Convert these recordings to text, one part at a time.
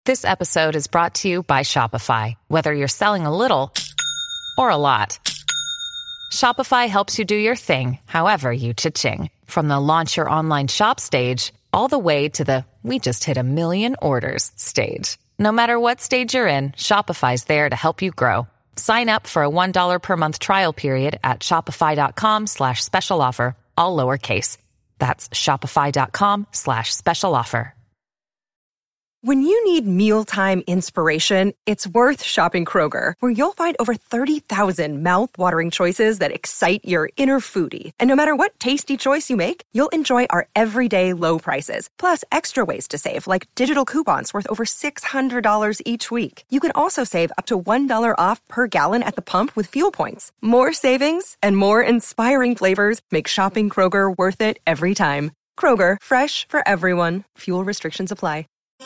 This episode is brought to you by Shopify. Whether you're selling a little or a lot, Shopify helps you do your thing, however you cha-ching. From the launch your online shop stage, all the way to the we just hit 1 million orders stage. No matter what stage you're in, Shopify's there to help you grow. Sign up for a $1 per month trial period at shopify.com/special offer, all lowercase. That's shopify.com/special offer. When you need mealtime inspiration, it's worth shopping Kroger, where you'll find over 30,000 mouth-watering choices that excite your inner foodie. And no matter what tasty choice you make, you'll enjoy our everyday low prices, plus extra ways to save, like digital coupons worth over $600 each week. You can also save up to $1 off per gallon at the pump with fuel points. More savings and more inspiring flavors make shopping Kroger worth it every time. Kroger, fresh for everyone. Fuel restrictions apply.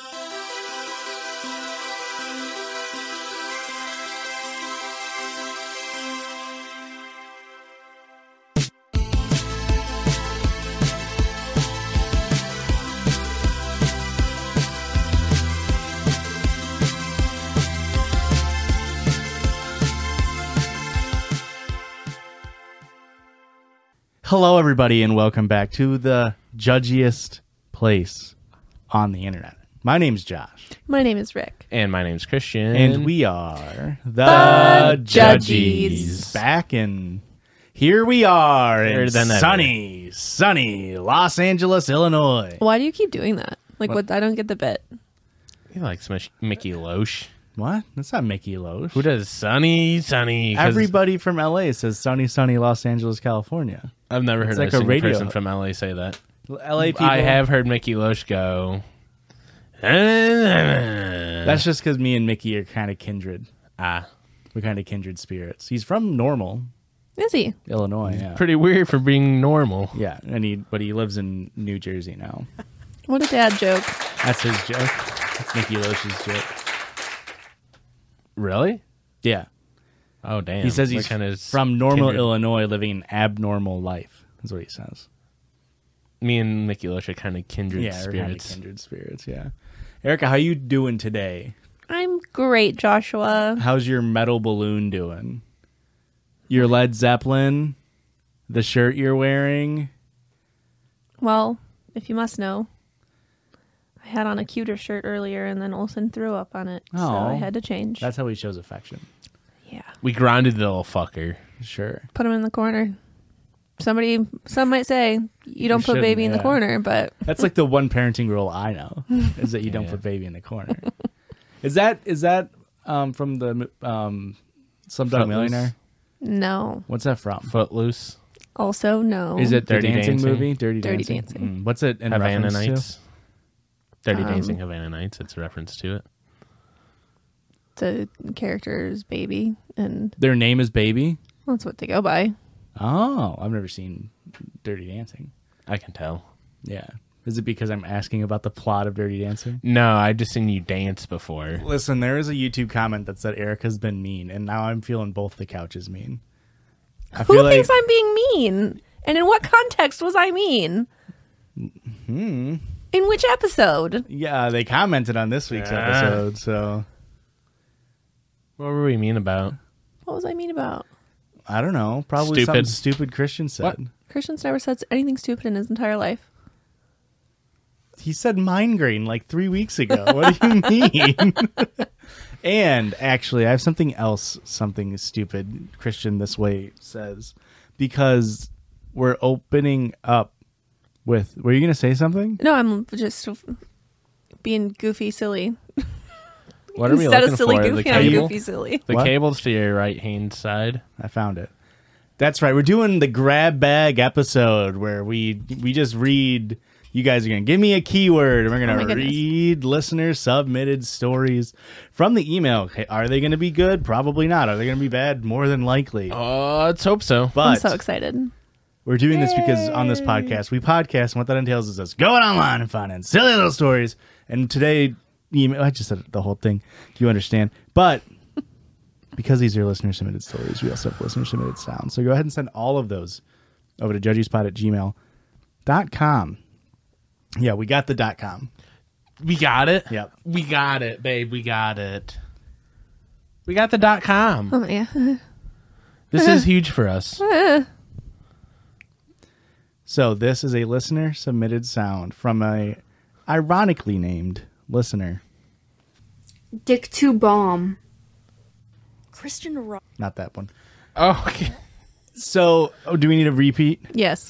Hello, everybody, and welcome back to the judgiest place on the internet. My name's Josh. My name is Rick. And my name's Christian. And we are the Judgies. Back in... Here we are in sunny Los Angeles, Illinois. Why do you keep doing that? Like, what? I don't get the bit. He likes Mickey Loesch. What? That's not Mickey Loesch. Who does sunny? Everybody from LA says sunny Los Angeles, California. I've never heard like a single radio person from LA say that. LA people. I have heard Mickey Loesch go. That's just because me and Mickey are kind of kindred. We're kind of kindred spirits. He's from Normal. Is he? Illinois, yeah. Pretty weird for being normal. Yeah, but he lives in New Jersey now. What a dad joke. That's his joke. That's Mickey Loesch's joke. Really? Yeah. Oh, damn. He says he's from Normal, kindred. Illinois, living an abnormal life. That's what he says. Me and Mickey Loesch are kind of kindred spirits. We're kind of kindred spirits, yeah. Erica, how you doing today? I'm great, Joshua. How's your metal balloon doing? Your Led Zeppelin? The shirt you're wearing? Well, if you must know, I had on a cuter shirt earlier and then Olsen threw up on it, so I had to change. That's how he shows affection. Yeah. We grounded the little fucker. Sure. Put him in the corner. Some might say you don't put baby in the corner, but that's like the one parenting rule I know is that you don't put baby in the corner. Is that from the Slumdog Millionaire? No. What's that from? Footloose. Also, no. Is it the Dirty dancing Dancing? movie? Dirty Dancing. Dancing. What's it in Havana reference Nights. to? Dirty Dancing Havana Nights. It's a reference to it. The character's baby, and Their name is Baby? that's what they go by. Oh, I've never seen Dirty Dancing. I can tell. Yeah. Is it because I'm asking about the plot of Dirty Dancing? No, I've just seen you dance before. Listen, there is a YouTube comment that said Erica's been mean, and now I'm feeling both the couches mean. Who thinks I'm being mean? And in what context was I mean? In which episode? Yeah, they commented on this week's episode, so... What were we mean about? What was I mean about? I don't know. Probably something stupid Christian said. What? Christian's never said anything stupid in his entire life. He said migraine like 3 weeks ago. What do you mean? And actually, I have something else, something stupid Christian this way says, because we're opening up with... Were you going to say something? No, I'm just being goofy, silly. What are we Instead looking of silly for? goofy, The I'm cable? goofy, silly. The What? cable's to your right-hand side. I found it. That's right. We're doing the grab bag episode where we just read... You guys are going to give me a keyword, and we're going to read listener submitted stories from the email. Okay, are they going to be good? Probably not. Are they going to be bad? More than likely. Let's hope so. But I'm so excited. we're doing this because on this podcast, we podcast, and what that entails is us going online and finding silly little stories. And today, I just said the whole thing. You understand. But because these are listener submitted stories, we also have listener submitted sounds. So go ahead and send all of those over to judgiespot@gmail.com. Yeah, we got the .com. We got it. Yep. We got it, babe. We got it. We got the .com. Oh yeah. This is huge for us. So this is a listener submitted sound from a ironically named listener. Dick to bomb. Christian Rock. Not that one. Oh, okay. So, do we need a repeat? Yes.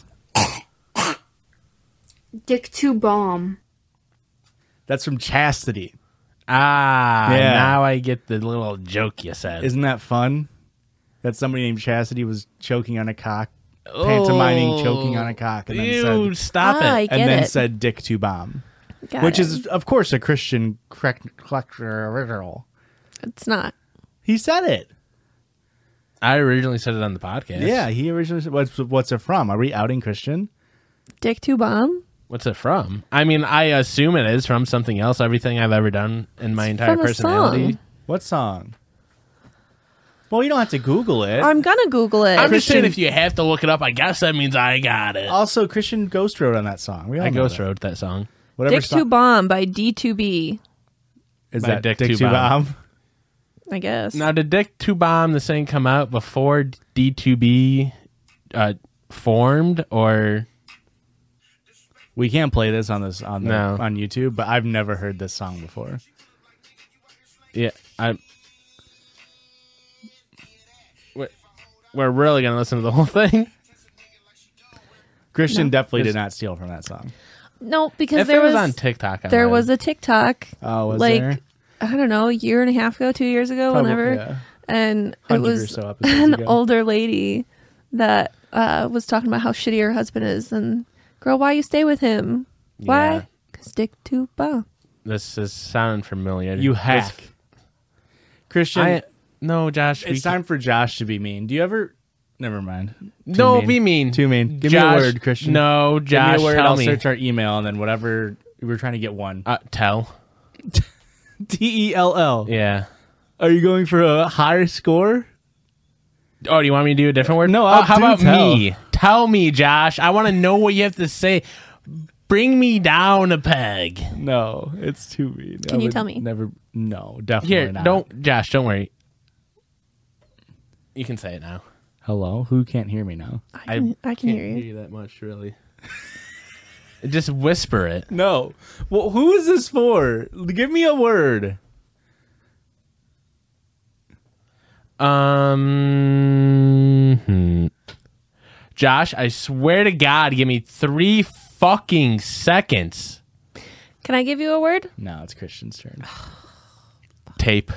Dick to bomb. That's from Chastity. Ah, Yeah. now I get the little joke you said. Isn't that fun? That somebody named Chastity was choking on a cock, pantomiming choking on a cock, and then Ew, said, stop I it. get and then it. said "dick to bomb," Got which it. is, of course, a Christian original. It's not. He said it. I originally said it on the podcast. Yeah, he originally said, "What's it from?" Are we outing Christian? Dick to bomb. What's it from? I mean, I assume it is from something else. Everything I've ever done in my entire from a personality. song. What song? Well, you don't have to Google it. I'm gonna Google it. I'm just saying, Christian- if you have to look it up, I guess that means I got it. Also, Christian Ghost wrote on that song. We all I know ghost that. wrote that song. Whatever Dick song- to bomb by D2B. is by that Dick Dick to to Bomb. bomb? I guess. Now, did Dick 2 Bomb the thing come out before D2B formed, or We can't play this on No. on YouTube, but I've never heard this song before. yeah? We're really gonna listen to the whole thing. Christian No. definitely did not steal from that song. No, because If there it was was on TikTok, I there might. was a TikTok. Oh, was like there? I don't know, a year and a half ago, 2 years ago, Probably, whenever, yeah. and it 100 or was so episodes an ago. older lady that was talking about how shitty her husband is, and girl, why you stay with him? Yeah. Why? Cause Dick to bomb. This is sounding familiar. You have. Christian, No, Josh. it's time for Josh to be mean. Do you ever... Never mind. Too No, mean. be mean. Too mean. Give Josh, me a word, Christian. No, Give Josh. me a word. Tell I'll me. search our email, and then whatever... We're trying to get one. Tell. Tell. Yeah. Are you going for a higher score? Oh, do you want me to do a different word? No, I'll how do about tell. me? Tell me, Josh. I want to know what you have to say. Bring me down a peg. No, it's too mean. Can you tell me? Never. No, definitely Here, not. Josh, don't worry. You can say it now. Hello? Who can't hear me now? I can can't hear you. that much, really. Just whisper it. No. Well, who is this for? Give me a word. Josh, I swear to God, give me 3 fucking seconds. Can I give you a word? No, it's Christian's turn. Tape.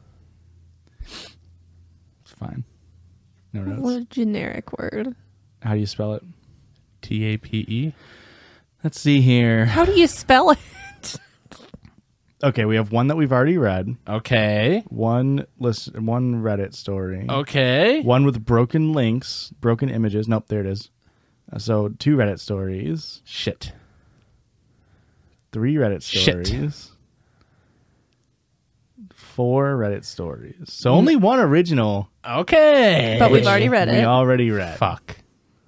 It's fine. No What notes. a generic word. How do you spell it? TAPE. Let's see here. How do you spell it? Okay, we have one that we've already read. Okay. One Reddit story. Okay. One with broken links, broken images. Nope, there it is. So 2 Reddit stories, Shit. 3 Reddit Shit. stories, 4 Reddit stories. So only one original. Okay. But we've already read We it. already read. Fuck.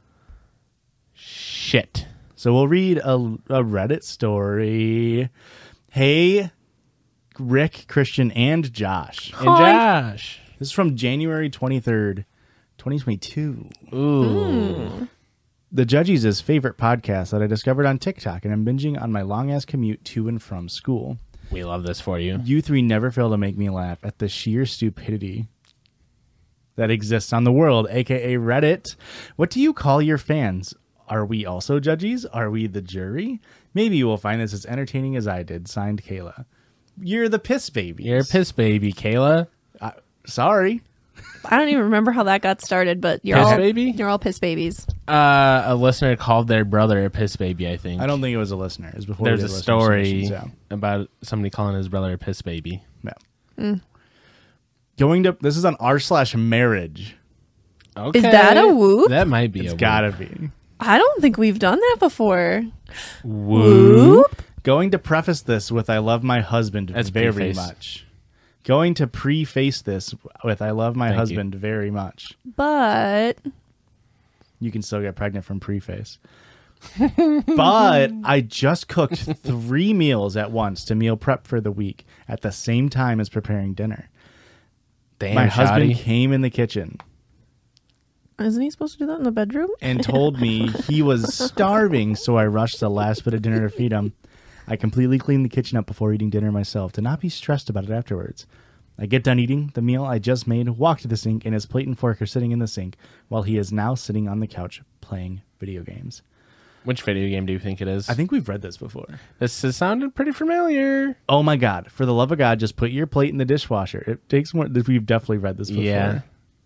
Shit. So we'll read a Reddit story. Hey, Rick, Christian, and Josh. And Josh. This is from January 23rd, 2022. Ooh. The Judges' favorite podcast that I discovered on TikTok, and I'm binging on my long-ass commute to and from school. We love this for you. You 3 never fail to make me laugh at the sheer stupidity that exists on the world, a.k.a. Reddit. What do you call your fans? Are we also judges? Are we the jury? Maybe you will find this as entertaining as I did. Signed, Kayla. You're the piss baby. You're a piss baby, Kayla. Sorry. I don't even remember how that got started, but you're Piss all baby? You're all piss babies. A listener called their brother a piss baby, I think. I don't think it was a listener. It was before There's we a did listener story submissions, yeah. about somebody calling his brother a piss baby. Yeah. This is on r/marriage. Okay. Is that a whoop? That might be It's a gotta be. I don't think we've done that before. whoop. Going to preface this with I love my husband That's very preface. much. Going to preface this with I love my Thank husband very much. But You can still get pregnant from preface. But I just cooked 3 meals at once to meal prep for the week at the same time as preparing dinner. Damn, My husband shoddy. came in the kitchen Isn't he supposed to do that in the bedroom? and told me he was starving, so I rushed the last bit of dinner to feed him. I completely cleaned the kitchen up before eating dinner myself to not be stressed about it afterwards. I get done eating the meal I just made, walk to the sink, and his plate and fork are sitting in the sink while he is now sitting on the couch playing video games. Which video game do you think it is? I think we've read this before. This has sounded pretty familiar. Oh my God. For the love of God, just put your plate in the dishwasher. It takes more. We've definitely read this before. Yeah.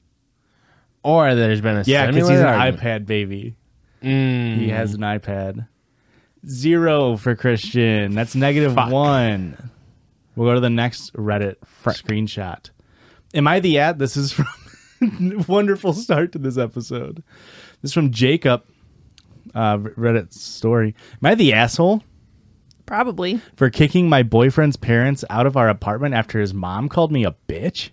Or there's been a Yeah, because similar he's an argument. iPad baby. Mm. He has an iPad. 0 for Christian. That's -1. We'll go to the next Reddit screenshot. Am I the ad? This is from wonderful start to this episode. This is from Jacob. Reddit story. Am I the asshole Probably. for kicking my boyfriend's parents out of our apartment after his mom called me a bitch?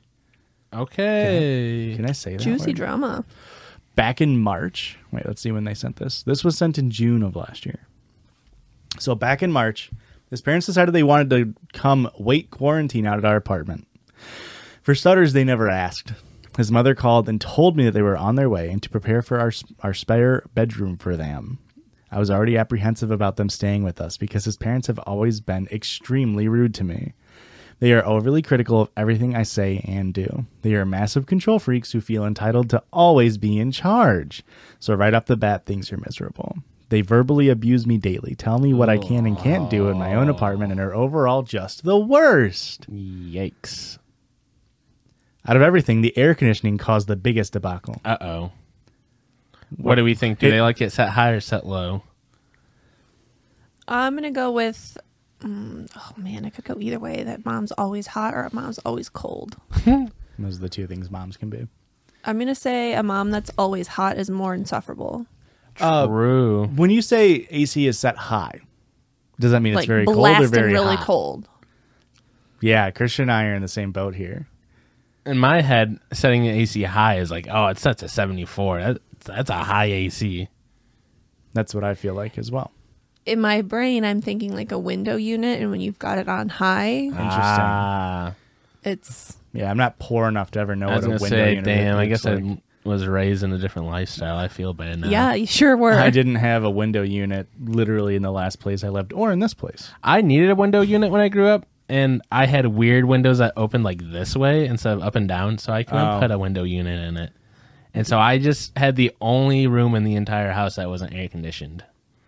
Okay. Can I say that? Juicy word? drama. Back in March. Wait, let's see when they sent this. This was sent in June of last year. So back in March, his parents decided they wanted to come wait quarantine out at our apartment. For starters, they never asked. His mother called and told me that they were on their way and to prepare for our spare bedroom for them. I was already apprehensive about them staying with us because his parents have always been extremely rude to me. They are overly critical of everything I say and do. They are massive control freaks who feel entitled to always be in charge. So right off the bat, things are miserable. They verbally abuse me daily, tell me what I can and can't do in my own apartment, and are overall just the worst. Yikes. Out of everything, the air conditioning caused the biggest debacle. Uh-oh. What do we think? Do they like it set high or set low? I'm going to go with... oh, man, I could go either way. That mom's always hot or mom's always cold. Those are the two things moms can be. I'm going to say a mom that's always hot is more insufferable. True. When you say AC is set high, does that mean Like it's very cold or blasting very really hot? cold. Yeah, Christian and I are in the same boat here. In my head, setting the AC high is like, oh, it's set to 74. That's a high AC. That's what I feel like as well. In my brain, I'm thinking like a window unit, and when you've got it on high, Interesting. it's... Yeah, I'm not poor enough to ever know I was what a going to window say, unit damn, I looks guess like. I was raised in a different lifestyle. I feel bad now. Yeah, you sure were. I didn't have a window unit literally in the last place I lived or in this place. I needed a window unit when I grew up, and I had weird windows that opened like this way instead of up and down, so I couldn't put a window unit in it. And so I just had the only room in the entire house that wasn't air conditioned.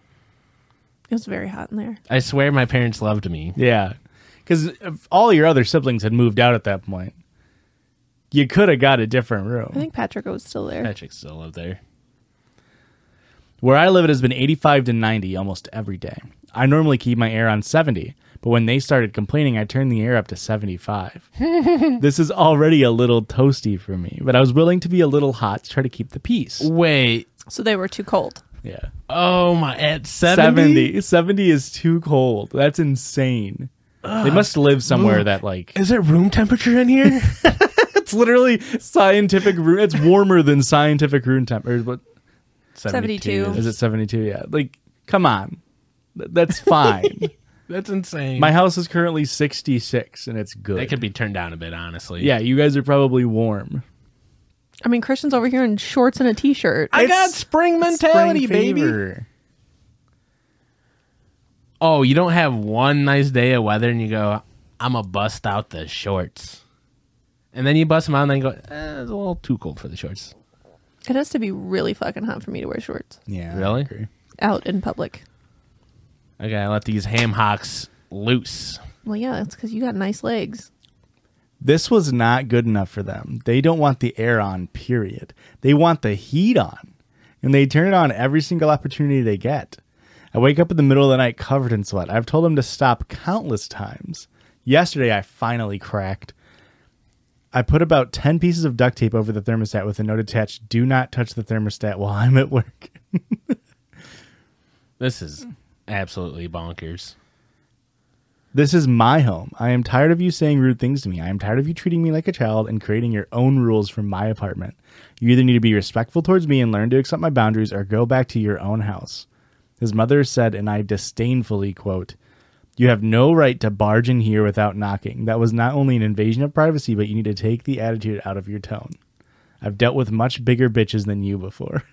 It was very hot in there. I swear my parents loved me. Yeah, because all your other siblings had moved out at that point. You could have got a different I room. think Patrick was still there. Patrick still lived there. Where I live, it has been 85 to 90 almost every day. I normally keep my air on 70, but when they started complaining, I turned the air up to 75. This is already a little toasty for me, but I was willing to be a little hot to try to keep the peace. Wait. So they were too cold. Yeah. Oh my, at 70? 70 is too cold. That's insane. They must live somewhere that like Is it room temperature in here? it's literally scientific room. It's warmer than scientific room temperature. But 72. is it 72? Yeah. Like, come on. That's fine. That's insane. My house is currently 66 and it's good. That could be turned down a bit, honestly. Yeah, you guys are probably warm. I mean, Christian's over here in shorts and a t-shirt. I got spring mentality, Spring baby. fever. Oh, you don't have one nice day of weather and you go, I'm going to bust out the shorts. And then you bust them out and then you go, it's a little too cold for the shorts. It has to be really fucking hot for me to wear shorts Yeah. Really? I agree. out in public. I got to let these ham hocks loose. Well, yeah, that's because you got nice legs. This was not good enough for them. They don't want the air on, period. They want the heat on. And they turn it on every single opportunity they get. I wake up in the middle of the night covered in sweat. I've told them to stop countless times. Yesterday, I finally cracked. I put about 10 pieces of duct tape over the thermostat with a note attached, do not touch the thermostat while I'm at work. This is absolutely bonkers. This is my home. I am tired of you saying rude things to me. I am tired of you treating me like a child and creating your own rules for my apartment. You either need to be respectful towards me and learn to accept my boundaries or go back to your own house. His mother said, and I disdainfully quote, "You have no right to barge in here without knocking. That was not only an invasion of privacy, but you need to take the attitude out of your tone. I've dealt with much bigger bitches than you before."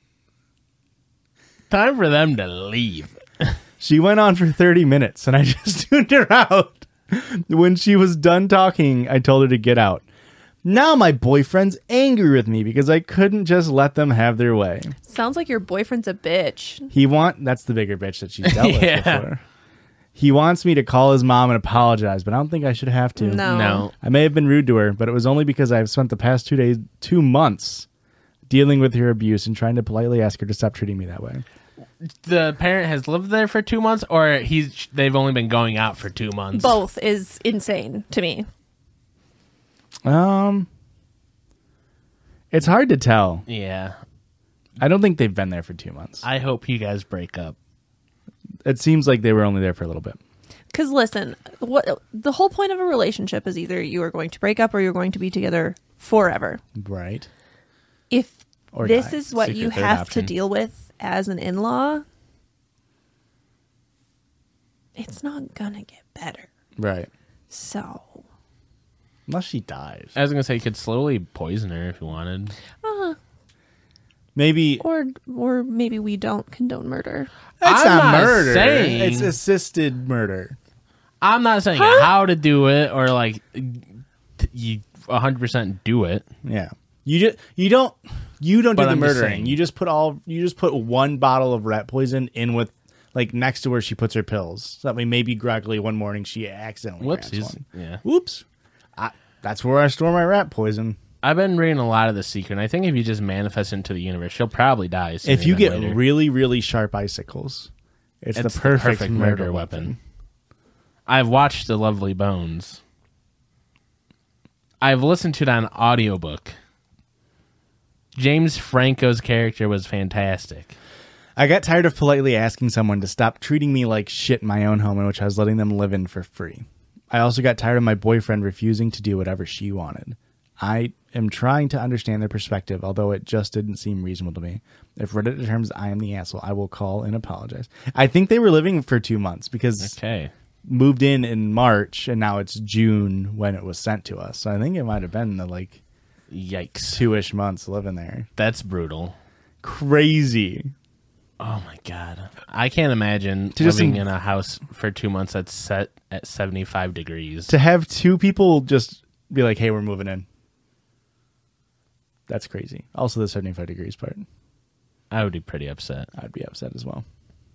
Time for them to leave. She went on for 30 minutes, and I just tuned her out. When she was done talking, I told her to get out. Now my boyfriend's angry with me because I couldn't just let them have their way. Sounds like your boyfriend's a bitch. That's the bigger bitch that she's dealt with Yeah. before. He wants me to call his mom and apologize, but I don't think I should have to. No. I may have been rude to her, but it was only because I've spent the past 2 months dealing with her abuse and trying to politely ask her to stop treating me that way. The parent has lived there for 2 months, or they've only been going out for 2 months? Both is insane to me. It's hard to tell. Yeah. I don't think they've been there for 2 months. I hope you guys break up. It seems like they were only there for a little bit. Because listen, what the whole point of a relationship is either you are going to break up or you're going to be together forever. Right. If Or this die. is what Seek you a third have option. to deal with as an in-law, it's not gonna get better. Right. So, Unless she dies. I was going to say you could slowly poison her if you wanted. Maybe or maybe we don't condone murder. it's I'm not not murder. saying- It's assisted murder. I'm not saying how to do it or like you 100% do it. Yeah. You don't do But the I'm just murdering. saying. You just put one bottle of rat poison in with like next to where she puts her pills. So that way maybe groggily one morning she accidentally grabs Whoopsies. one. Yeah. Whoops. That's where I store my rat poison. I've been reading a lot of The Secret, and I think if you just manifest into the universe, she'll probably die sooner If you than get later. really, really sharp icicles, it's the perfect murder weapon. I've watched The Lovely Bones. I've listened to it on audiobook. James Franco's character was fantastic. I got tired of politely asking someone to stop treating me like shit in my own home in which I was letting them live in for free. I also got tired of my boyfriend refusing to do whatever she wanted. I am trying to understand their perspective, although it just didn't seem reasonable to me. If Reddit determines I am the asshole, I will call and apologize. I think they were living for 2 months because Okay. moved in March and now it's June when it was sent to us. So I think it might have been the like Yikes. 2-ish months living there. That's brutal. Crazy. Oh my god. I can't imagine just living in a house for 2 months that's set at 75 degrees. To have two people just be like, hey, we're moving in. That's crazy. Also the 75 degrees part. I would be pretty upset. I'd be upset as well.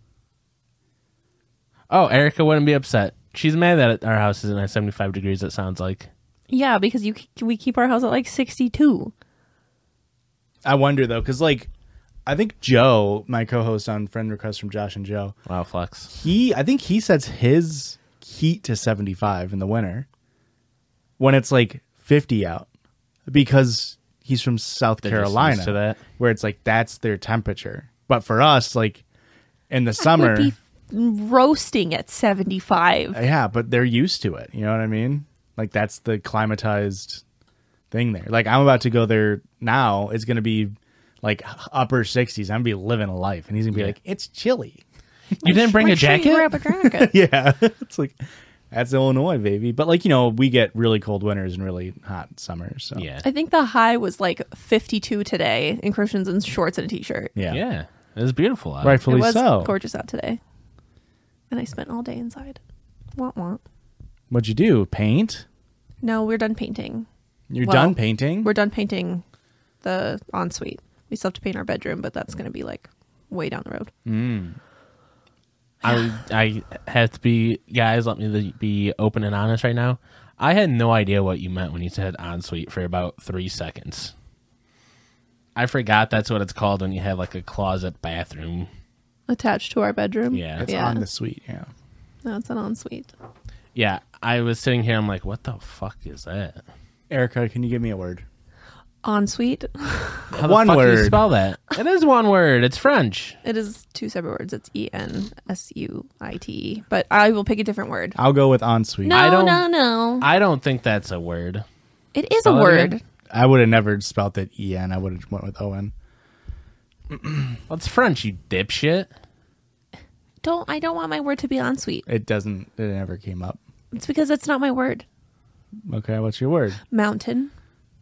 Oh, Erica wouldn't be upset. She's mad that our house isn't at 75 degrees, it sounds like. Yeah, because we keep our house at like 62. I wonder though, because like I think Joe, my co-host on Friend Request from Josh and Joe, Wow, flex. I think he sets his heat to 75 in the winter when it's like 50 out because he's from South They're just Carolina, used to that. where it's like that's their temperature. But for us, like in the summer, Would be roasting at 75. yeah, but they're used to it. You know what I mean? Like that's the climatized thing there. Like I'm about to go there now. It's going to be like upper 60s. I'm going to be living a life. And he's going to be like, it's chilly. You didn't bring a Make sure you jacket? grab a jacket. Yeah. It's like, that's Illinois, baby. But like, you know, we get really cold winters and really hot summers. So Yeah. I think the high was like 52 today, and Christian's in shorts and a t-shirt. yeah. Yeah. It was beautiful out. Rightfully It was so. gorgeous out today. And I spent all day inside. Wah, wah. What'd you do? Paint? No, we're done painting. You're Well, done painting? We're done painting the ensuite. We still have to paint our bedroom, but that's going to be like way down the road. I have to be, guys, let me be open and honest right now. I had no idea what you meant when you said ensuite for about 3 seconds. I forgot that's what it's called when you have like a closet bathroom. Attached to our bedroom. Yeah. It's on the suite, yeah. No, it's an ensuite. Yeah, I was sitting here, I'm like, what the fuck is that? Erica, can you give me a word? Ensuite. How the One fuck do you word. spell that? It is one word. It's French. It is 2 separate words. It's ENSUITE. But I will pick a different word. I'll go with ensuite. No, I don't- no. I don't think that's a word. It is a Spell it word. again. I would have never spelt it E-N. I would have went with O-N. Well, it's French, you dipshit. I don't want my word to be ensuite. It never came up. It's because it's not my word. Okay, what's your word? Mountain.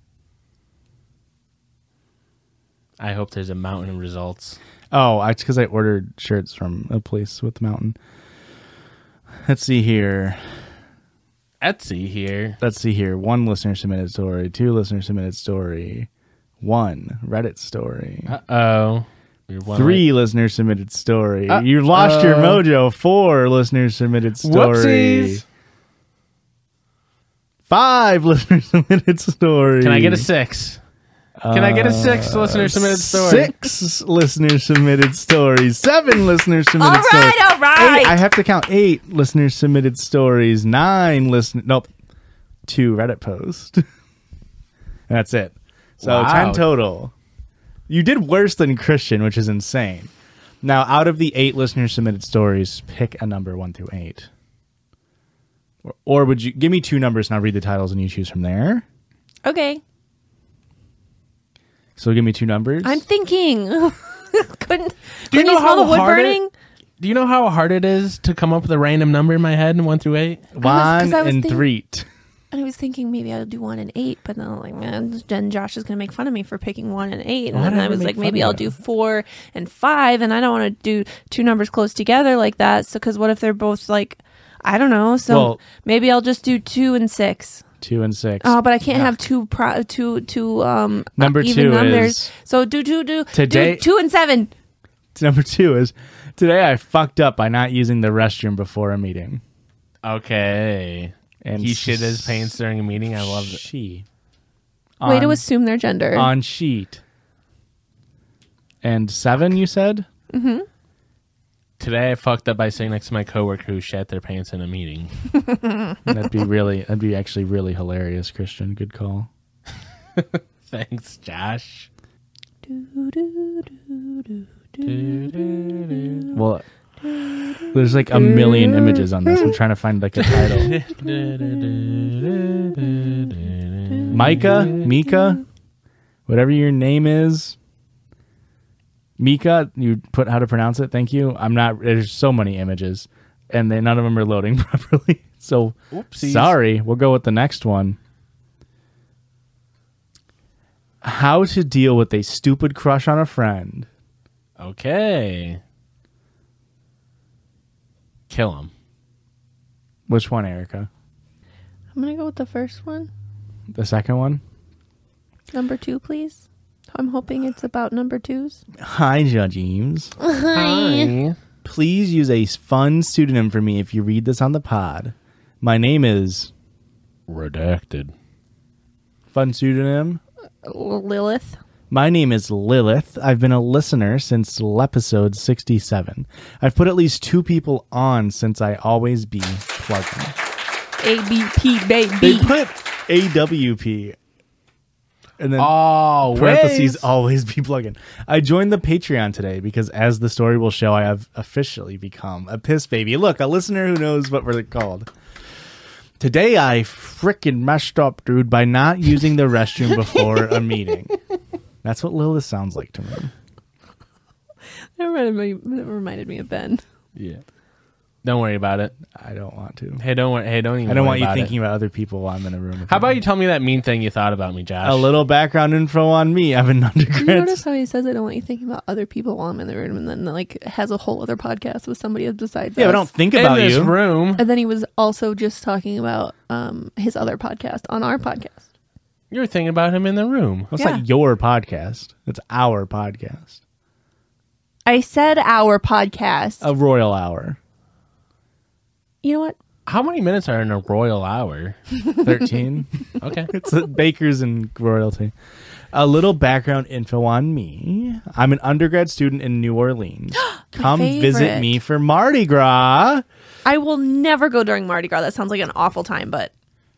I hope there's a mountain of results. Oh, it's because I ordered shirts from a place with mountain. Let's see here. Etsy here. Let's see here. 1 listener submitted story. 2 listener submitted story. 1 Reddit story. Uh-oh. 3 listener submitted story. You lost your mojo. 4 listener submitted story. Whoopsies. 5 listener submitted story. Can I get a 6? Can I get a 6 listener submitted story? 6 listener submitted stories. 7 lister submitted stories. All right. 8, I have to count 8 listener submitted stories. 9 2 Reddit posts. That's it. So Wow. 10 total. You did worse than Christian, which is insane. Now, out of the 8 listener submitted stories, pick a number 1 through 8. Or would you give me 2 numbers and I'll read the titles and you choose from there? Okay. So give me 2 numbers. I'm thinking. Couldn't Do you know smell how the wood hard burning? Do you know how hard it is to come up with a random number in my head, 1 through 8? 1 I was and thinking- 3. And I was thinking maybe I'll do 1 and 8, but then I'm like, man, then Josh is going to make fun of me for picking 1 and 8. And Why then did I I was make like, fun maybe of I'll you? do 4 and 5, and I don't want to do 2 numbers close together like that. So, because what if they're both like, I don't know. So Well- maybe I'll just do 2 and 6. 2 and 6. Oh, but I can't have two Number even 2 numbers. is So do Today- 2 and 7. number 2 is today I fucked up by not using the restroom before a meeting. Okay. And He shit his pants during a meeting. I love it. She. Way to On- assume their gender. on sheet. And 7, you said? Today I fucked up by sitting next to my coworker who shat their pants in a meeting. That'd be actually really hilarious, Christian. Good call. Thanks, Josh. Well, there's like a million images on this. I'm trying to find like a title. Mika, whatever your name is. Mika, you put how to pronounce it. Thank you. There's so many images and none of them are loading properly. So Oopsies. sorry. We'll go with the next one. How to deal with a stupid crush on a friend. Okay. Kill him. Which one, Erica? I'm going to go with the first one. The second one? Number 2, please. I'm hoping it's about number 2s. Hi, Judge Eames. Hi. Please use a fun pseudonym for me if you read this on the pod. My name is... Redacted. Fun pseudonym? Lilith. My name is Lilith. I've been a listener since episode 67. I've put at least 2 people on since I always be plugging. ABP, baby. They put AWP. And then parentheses Always. always be plugging. I joined the Patreon today because, as the story will show, I have officially become a piss baby. Look, a listener who knows what we're called. Today I frickin' messed up, dude, by not using the restroom before a meeting. That's what Lilith sounds like to me. That reminded me of Ben. Yeah. Don't worry about it. I don't want to. Hey, don't worry. Hey, don't even. I don't worry want you about thinking it. about other people while I'm in a room. With How about you tell me that mean thing you thought about me, Josh? a little background info on me? I'm an Did you undergrad. notice how he says I don't want you thinking about other people while I'm in the room, and then like has a whole other podcast with somebody besides Yeah, us? but don't think in about this you. room. And then he was also just talking about his other podcast on our podcast. You're thinking about him in the room. It's Yeah. not your podcast. It's our podcast. I said our podcast. A royal hour. You know what? How many minutes are in a royal hour? 13. Okay. It's bakers and royalty. A little background info on me. I'm an undergrad student in New Orleans. Come visit favorite. me for Mardi Gras. I will never go during Mardi Gras. That sounds like an awful time, but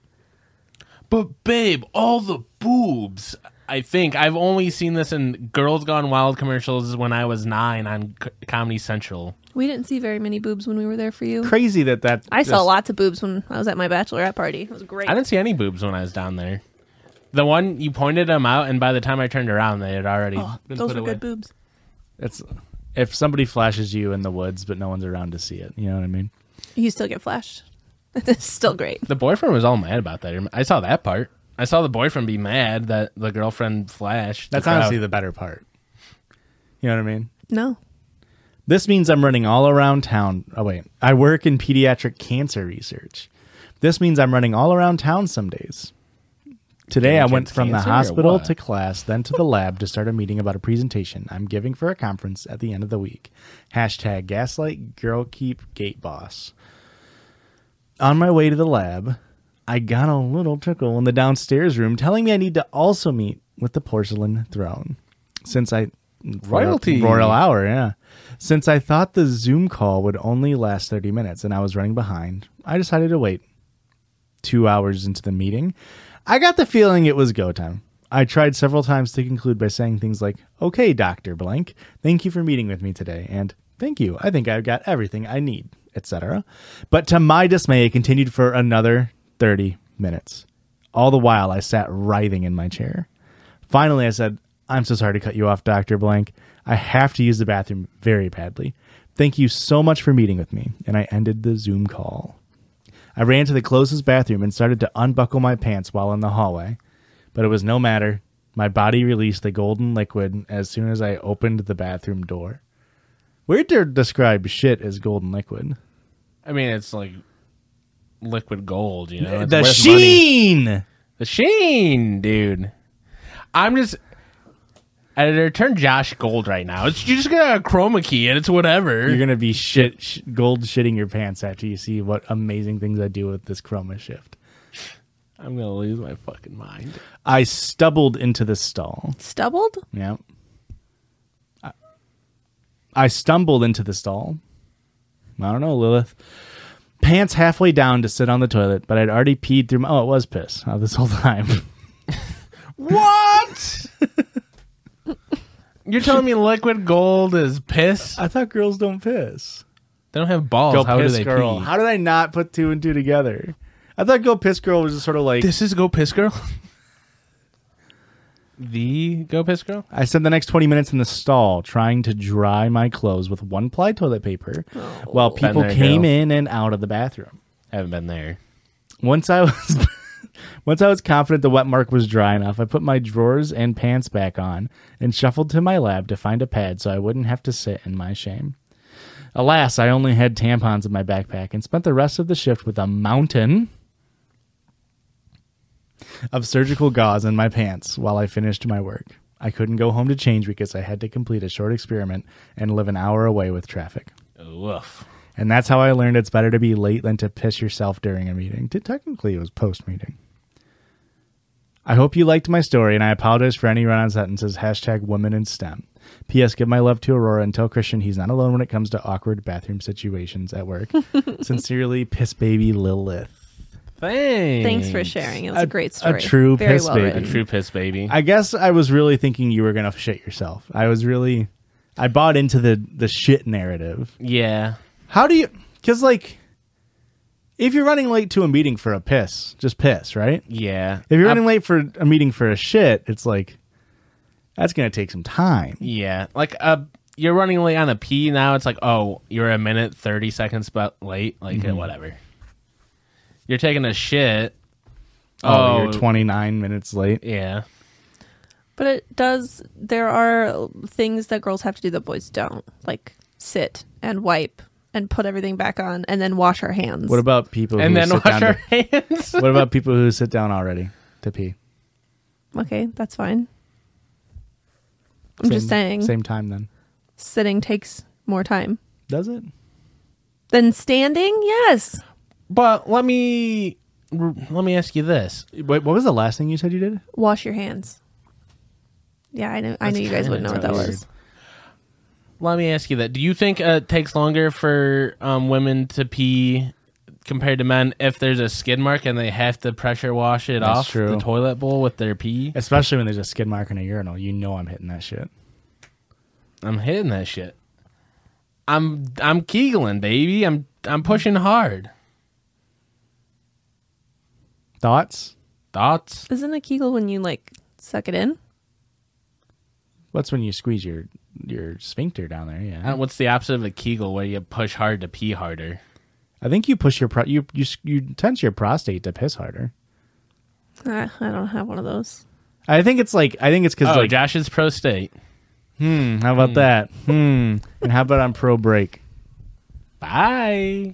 But babe, all the boobs. I think I've only seen this in Girls Gone Wild commercials when I was 9 on Comedy Central. we didn't see very many boobs when we were there for you. Crazy that I saw lots of boobs when I was at my bachelorette party. It was great. I didn't see any boobs when I was down there. The one you pointed them out, and by the time I turned around, they had already been Those put were away. good boobs. It's if somebody flashes you in the woods, but no one's around to see it. You know what I mean? You still get flashed. It's still great. The boyfriend was all mad about that. I saw that part. I saw the boyfriend be mad that the girlfriend flashed. That's honestly the better part. You know what I mean? No. This means I'm running all around town. Oh, wait. I work in pediatric cancer research. This means I'm running all around town some days. Today I went from the hospital to class, then to the lab to start a meeting about a presentation I'm giving for a conference at the end of the week. Hashtag gaslight girl keep gate boss. On my way to the lab, I got a little tickle in the downstairs room telling me I need to also meet with the porcelain throne. Royalty. Royal hour, yeah. Since I thought the Zoom call would only last 30 minutes and I was running behind, I decided to wait. 2 hours into the meeting, I got the feeling it was go time. I tried several times to conclude by saying things like, "Okay, Dr. Blank, thank you for meeting with me today," and "Thank you, I think I've got everything I need," etc. But to my dismay, it continued for another 30 minutes. All the while, I sat writhing in my chair. Finally, I said, "I'm so sorry to cut you off, Dr. Blank. I have to use the bathroom very badly. Thank you so much for meeting with me," and I ended the Zoom call. I ran to the closest bathroom and started to unbuckle my pants while in the hallway. But it was no matter. My body released the golden liquid as soon as I opened the bathroom door. Weird to describe shit as golden liquid. I mean, it's like liquid gold, you know? It's The worth sheen! money. The sheen, dude. I'm just... Editor, turn Josh gold right now. You're just going to chroma key and it's whatever. You're going to be gold shitting your pants after you see what amazing things I do with this chroma shift. I'm going to lose my fucking mind. I stumbled into the stall. Stubbled? Yeah. I stumbled into the stall. I don't know, Lilith. Pants halfway down to sit on the toilet, but I'd already peed through my... Oh, it was piss this whole time. What? You're telling me liquid gold is piss? I thought girls don't piss. They don't have balls. Go How piss do they girl. pee? How did I not put two and two together? I thought Go Piss Girl was just sort of like... This is Go Piss Girl? The Go Piss Girl? I spent the next 20 minutes in the stall trying to dry my clothes with one-ply toilet paper while people came in and out of the bathroom. I haven't been there. Once I was confident the wet mark was dry enough, I put my drawers and pants back on and shuffled to my lab to find a pad so I wouldn't have to sit in my shame. Alas, I only had tampons in my backpack and spent the rest of the shift with a mountain of surgical gauze in my pants while I finished my work. I couldn't go home to change because I had to complete a short experiment and live an hour away with traffic. Oof. And that's how I learned it's better to be late than to piss yourself during a meeting. Technically, it was post-meeting. I hope you liked my story, and I apologize for any run-on sentences. Hashtag women in STEM. P.S. Give my love to Aurora and tell Christian he's not alone when it comes to awkward bathroom situations at work. Sincerely, Piss Baby Lilith. Thanks for sharing. It was a great story. A true Very piss well baby. written. A true piss baby. I guess I was really thinking you were going to shit yourself. I bought into the shit narrative. Yeah. How do you... Because, like, if you're running late to a meeting for a piss, just piss, right? Yeah. If you're running late for a meeting for a shit, it's like, that's going to take some time. Yeah. Like, you're running late on a pee now. It's like, oh, you're a minute, 30 seconds late. Like, whatever. You're taking a shit. Oh, you're 29 minutes late. Yeah. But there are things that girls have to do that boys don't. Like sit and wipe and put everything back on and then wash our hands. What about people and who then sit wash down our hands? What about people who sit down already to pee? Okay, that's fine. I'm just saying. Same time then. Sitting takes more time. Does it? Than standing? Yes. But let me ask you this. Wait, what was the last thing you said you did? Wash your hands. Yeah, I knew you guys wouldn't know what that was. Let me ask you that. Do you think it takes longer for women to pee compared to men if there's a skid mark and they have to pressure wash it off the toilet bowl with their pee? Especially when there's a skid mark in a urinal. You know I'm hitting that shit. I'm hitting that shit. I'm Keegling, baby. I'm pushing hard. Thoughts? Thoughts? Isn't a Kegel when you like suck it in? What's when you squeeze your sphincter down there? Yeah. What's the opposite of a Kegel, where you push hard to pee harder? I think you push your you tense your prostate to piss harder. I don't have one of those. I think it's because Josh's prostate. How about that? And how about on pro break? Bye.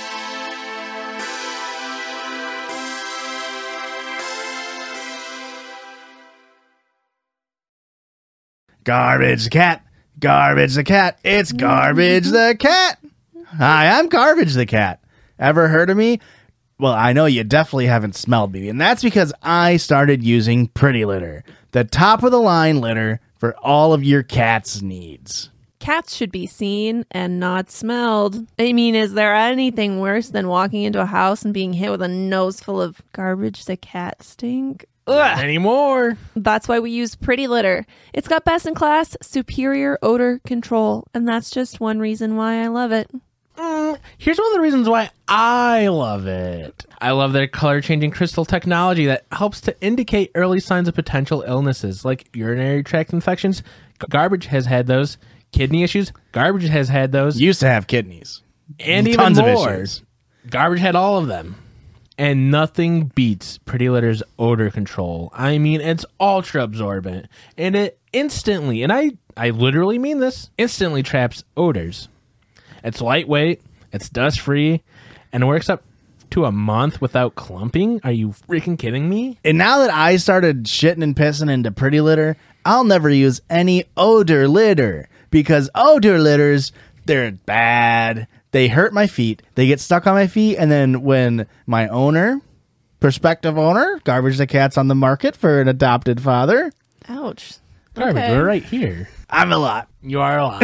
Garbage the cat. Garbage the cat. It's Garbage the cat. Hi, I'm Garbage the cat. Ever heard of me? Well, I know you definitely haven't smelled me, and that's because I started using Pretty Litter, the top of the line litter for all of your cat's needs. Cats should be seen and not smelled. I mean, is there anything worse than walking into a house and being hit with a nose full of garbage the cat stink? Not anymore. That's why we use Pretty Litter. It's got best-in-class, superior odor control, and that's just one reason why I love it. Here's one of the reasons why I love it. I love their color-changing crystal technology that helps to indicate early signs of potential illnesses, like urinary tract infections. Garbage has had those. Kidney issues. Garbage has had those. Used to have kidneys. And Tons even of more. issues. Garbage had all of them. And nothing beats Pretty Litter's odor control. I mean, it's ultra absorbent. And it instantly, and I literally mean this, instantly traps odors. It's lightweight, it's dust-free, and it works up to a month without clumping. Are you freaking kidding me? And now that I started shitting and pissing into Pretty Litter, I'll never use any odor litter. Because odor litters, they're bad. They hurt my feet. They get stuck on my feet. And then when my prospective owner, Garbage the Cat's on the market for an adopted father. Ouch. Garbage, Okay. we're right here. I'm a lot. You are a lot.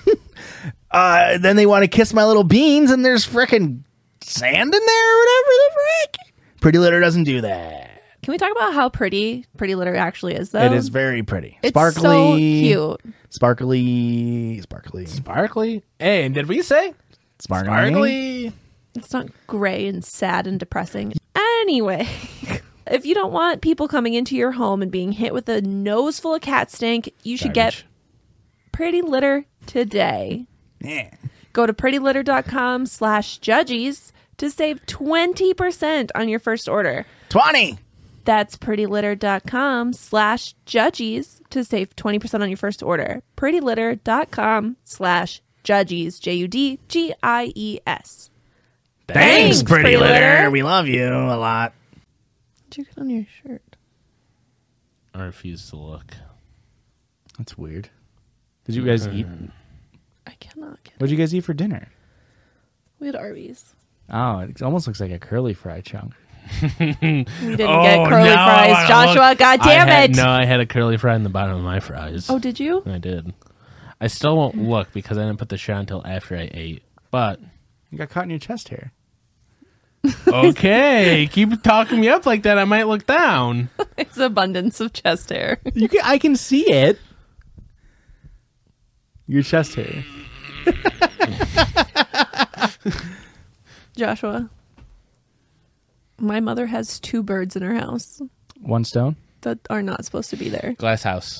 Then they want to kiss my little beans and there's frickin' sand in there or whatever the frick. Pretty Litter doesn't do that. Can we talk about how pretty Pretty Litter actually is, though? It is very pretty. It's Sparkly. so cute. Sparkly. Sparkly. Hey, and did we say? Sparkly. It's not gray and sad and depressing. Anyway, if you don't want people coming into your home and being hit with a nose full of cat stink, you should get Pretty Litter today. Yeah. Go to prettylitter.com/judgies to save 20% on your first order. 20. That's prettylitter.com/judgies to save 20% on your first order. prettylitter.com/judgies, JUDGIES. Thanks, Pretty Litter. We love you a lot. What'd you get on your shirt? I refuse to look. That's weird. Did you guys eat? I cannot get it. What'd you guys eat for dinner? We had Arby's. Oh, it almost looks like a curly fry chunk. We didn't get curly fries, Joshua. God damn it. No, I had a curly fry in the bottom of my fries. Oh, did you? I did. I still won't look because I didn't put the shot until after I ate. But You got caught in your chest hair. okay, keep talking me up like that. I might look down. It's abundance of chest hair. I can see it. Your chest hair. Joshua, my mother has 2 birds in her house One stone. that are not supposed to be there. Glass house.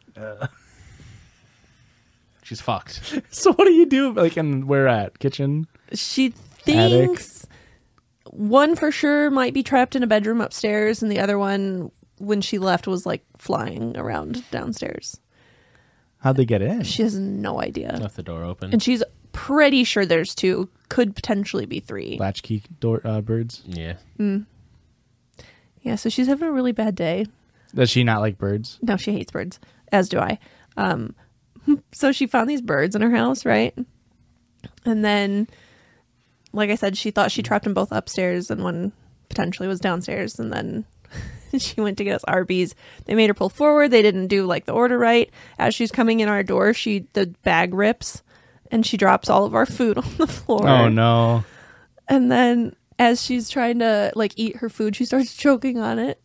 She's fucked. So what do you do? Like, and where at? Kitchen? She thinks one for sure might be trapped in a bedroom upstairs, and the other one, when she left, was like flying around downstairs. How'd they get in? She has no idea. Left the door open. And she's pretty sure there's 2, could potentially be 3. Latchkey birds. Yeah. Yeah, so she's having a really bad day. Does she not like birds? No, she hates birds, as do I. So she found these birds in her house, right? And then, like I said, she thought she trapped them both upstairs and one potentially was downstairs. And then she went to get us Arby's. They made her pull forward. They didn't do like the order right. As she's coming in our door, the bag rips and she drops all of our food on the floor. Oh no. And then as she's trying to like eat her food, she starts choking on it.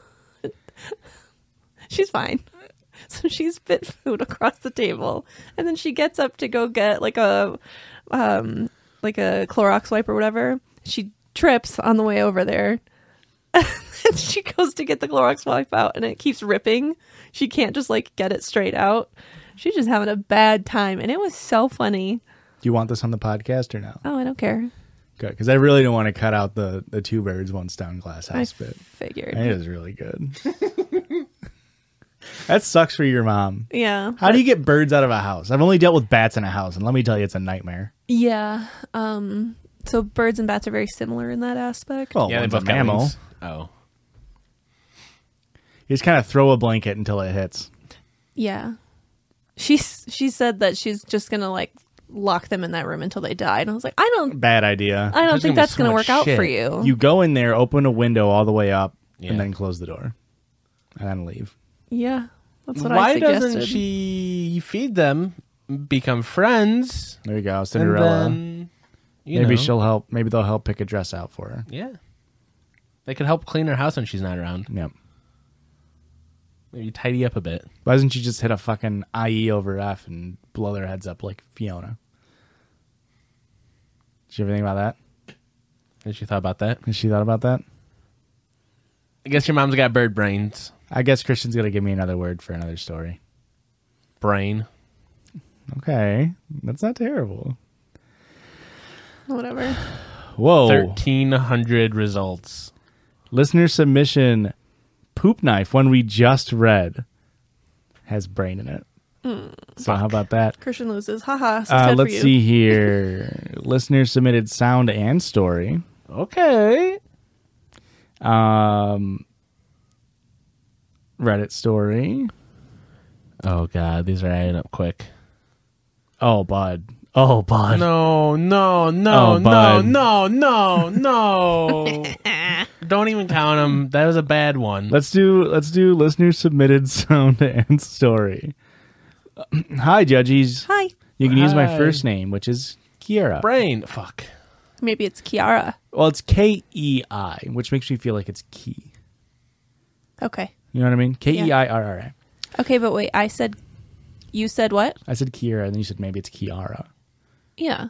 She's fine. So she spit food across the table, and then she gets up to go get like a Clorox wipe or whatever. She trips on the way over there, And she goes to get the Clorox wipe out and it keeps ripping. She can't just like get it straight out. She's just having a bad time. And it was so funny. Do you want this on the podcast or no? Oh, I don't care. Good, because I really don't want to cut out the two birds, one stone glass house bit. Figured. It is really good. That sucks for your mom. Yeah. How do you get birds out of a house? I've only dealt with bats in a house, and let me tell you, it's a nightmare. Yeah. So birds and bats are very similar in that aspect. Well, Yeah, they one's a both got mammal. wings. Oh. You just kind of throw a blanket until it hits. Yeah. She said that she's just going to like lock them in that room until they die. And I was like, I don't Bad idea. think There's gonna be that's so going to much work out for shit. you. You go in there, open a window all the way up, Yeah. and then close the door. And then leave. Yeah. That's what I Why suggested. doesn't she feed them, become friends, There you go, and Cinderella. then Maybe know, she'll help. Maybe they'll help pick a dress out for her. Yeah, they could help clean her house when she's not around. Yep. Maybe tidy up a bit. Why doesn't she just hit a fucking IE over F and blow their heads up like Fiona? Did you ever think about that? Has she thought about that? Has she thought about that? I guess your mom's got bird brains. I guess Christian's going to give me another word for another story. Brain. Okay. That's not terrible. Whatever. Whoa. 1,300 results. Listener submission Poop Knife, one we just read, has brain in it. So how about that? Christian loses. Haha. So sad Let's for you. see here. Listener submitted sound and story. Okay. Reddit story. Oh god, these are adding up quick. Oh, bud. Oh, bud. No. Oh, No. bud. Don't even count them. That was a bad one. Let's do listener submitted sound and story. Hi, judges. Hi. You can use my Hi. first name, which is Kiera. Brain. Fuck. Maybe it's Kiara. Well, it's K-E-I, which makes me feel like it's key. Okay. You know what I mean? K-E-I-R-R-A. Okay, but wait. You said what? I said Kiera, and then you said maybe it's Kiara. Yeah.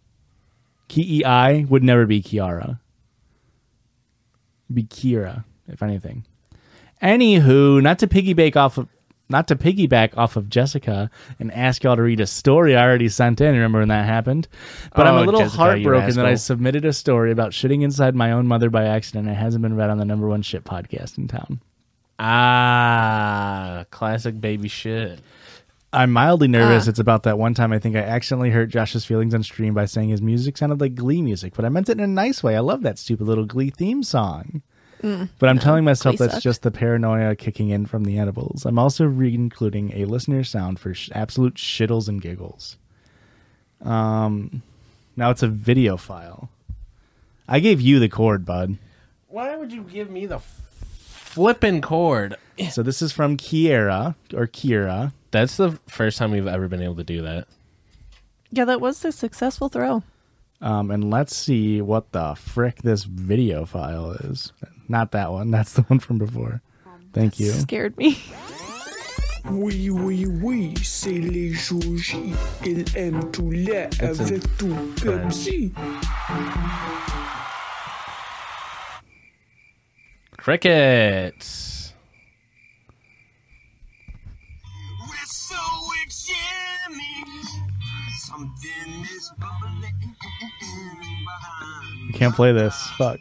K-E-I would never be Kiara. It'd be Kira, if anything. Anywho, not to piggyback off of Jessica and ask y'all to read a story I already sent in. Remember when that happened? But I'm a Oh, little Jessica, you heartbroken that I asshole. submitted a story about shitting inside my own mother by accident. It hasn't been read on the #1 shit podcast in town. Ah, classic baby shit. I'm mildly nervous. It's about that one time I think I accidentally hurt Josh's feelings on stream by saying his music sounded like Glee music, but I meant it in a nice way. I love that stupid little Glee theme song. But I'm telling myself Glee that's sucked. just the paranoia kicking in from the edibles. I'm also re-including a listener sound for absolute shittles and giggles. Now it's a video file. I gave you the cord, bud. Why would you give me the flippin' cord? So this is from Kiera, or Kira. That's the first time we've ever been able to do that. Yeah, that was a successful throw. And let's see what the frick this video file is. Not that one. That's the one from before. Thank you. Scared me. Oui, oui, oui, c'est les Joji. Il aime tout lait avec tout Pepsi. Crickets. We're so examining. Something is bubbling behind. You can't play this. Fuck.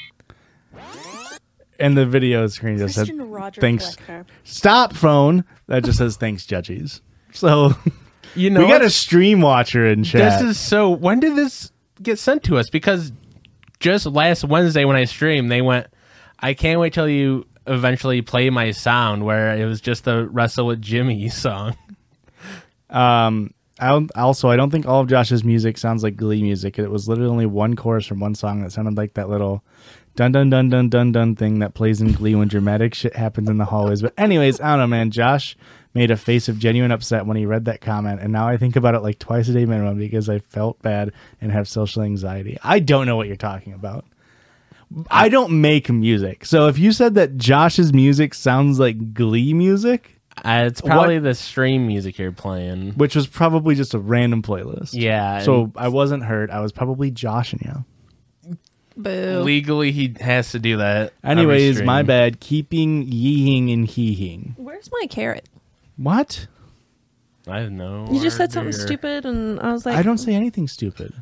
And the video screen just said, Christian Roger thanks. Flecker. Stop, phone. That just says, thanks, judges. So You know, we got a what's- stream watcher in chat. This is so. When did this get sent to us? Because just last Wednesday when I streamed, they went, I can't wait till you eventually play my sound, where it was just the Wrestle with Jimmy song. I don't think all of Josh's music sounds like Glee music. It was literally only one chorus from one song that sounded like that little dun dun dun dun dun dun thing that plays in Glee when dramatic shit happens in the hallways. But anyways, I don't know, man. Josh made a face of genuine upset when he read that comment, and now I think about it like twice a day minimum because I felt bad and have social anxiety. I don't know what you're talking about. I don't make music. So if you said that Josh's music sounds like Glee music, It's probably the stream music you're playing. which was probably just a random playlist. Yeah. So I wasn't hurt. I was probably joshing you. Boo. Legally, he has to do that. Anyways, every my stream. bad. Keeping yeeing and heeing. Where's my carrot? What? I have no. You just said something idea. stupid, and I was like, I don't say anything stupid.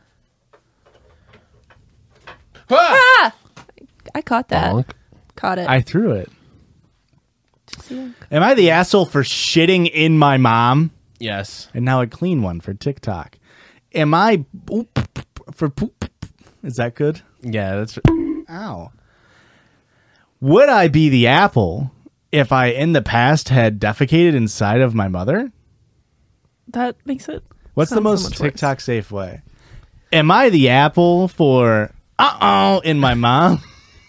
Ah! I caught that. Bonk. Caught it. I threw it. See? Am I the asshole for shitting in my mom? Yes. And now a clean one for TikTok. Am I for poop? Is that good? Yeah, that's. Ow. Would I be the apple if I in the past had defecated inside of my mother? That makes it. What's the sound so most much worse. TikTok safe way? Am I the apple for in my mom?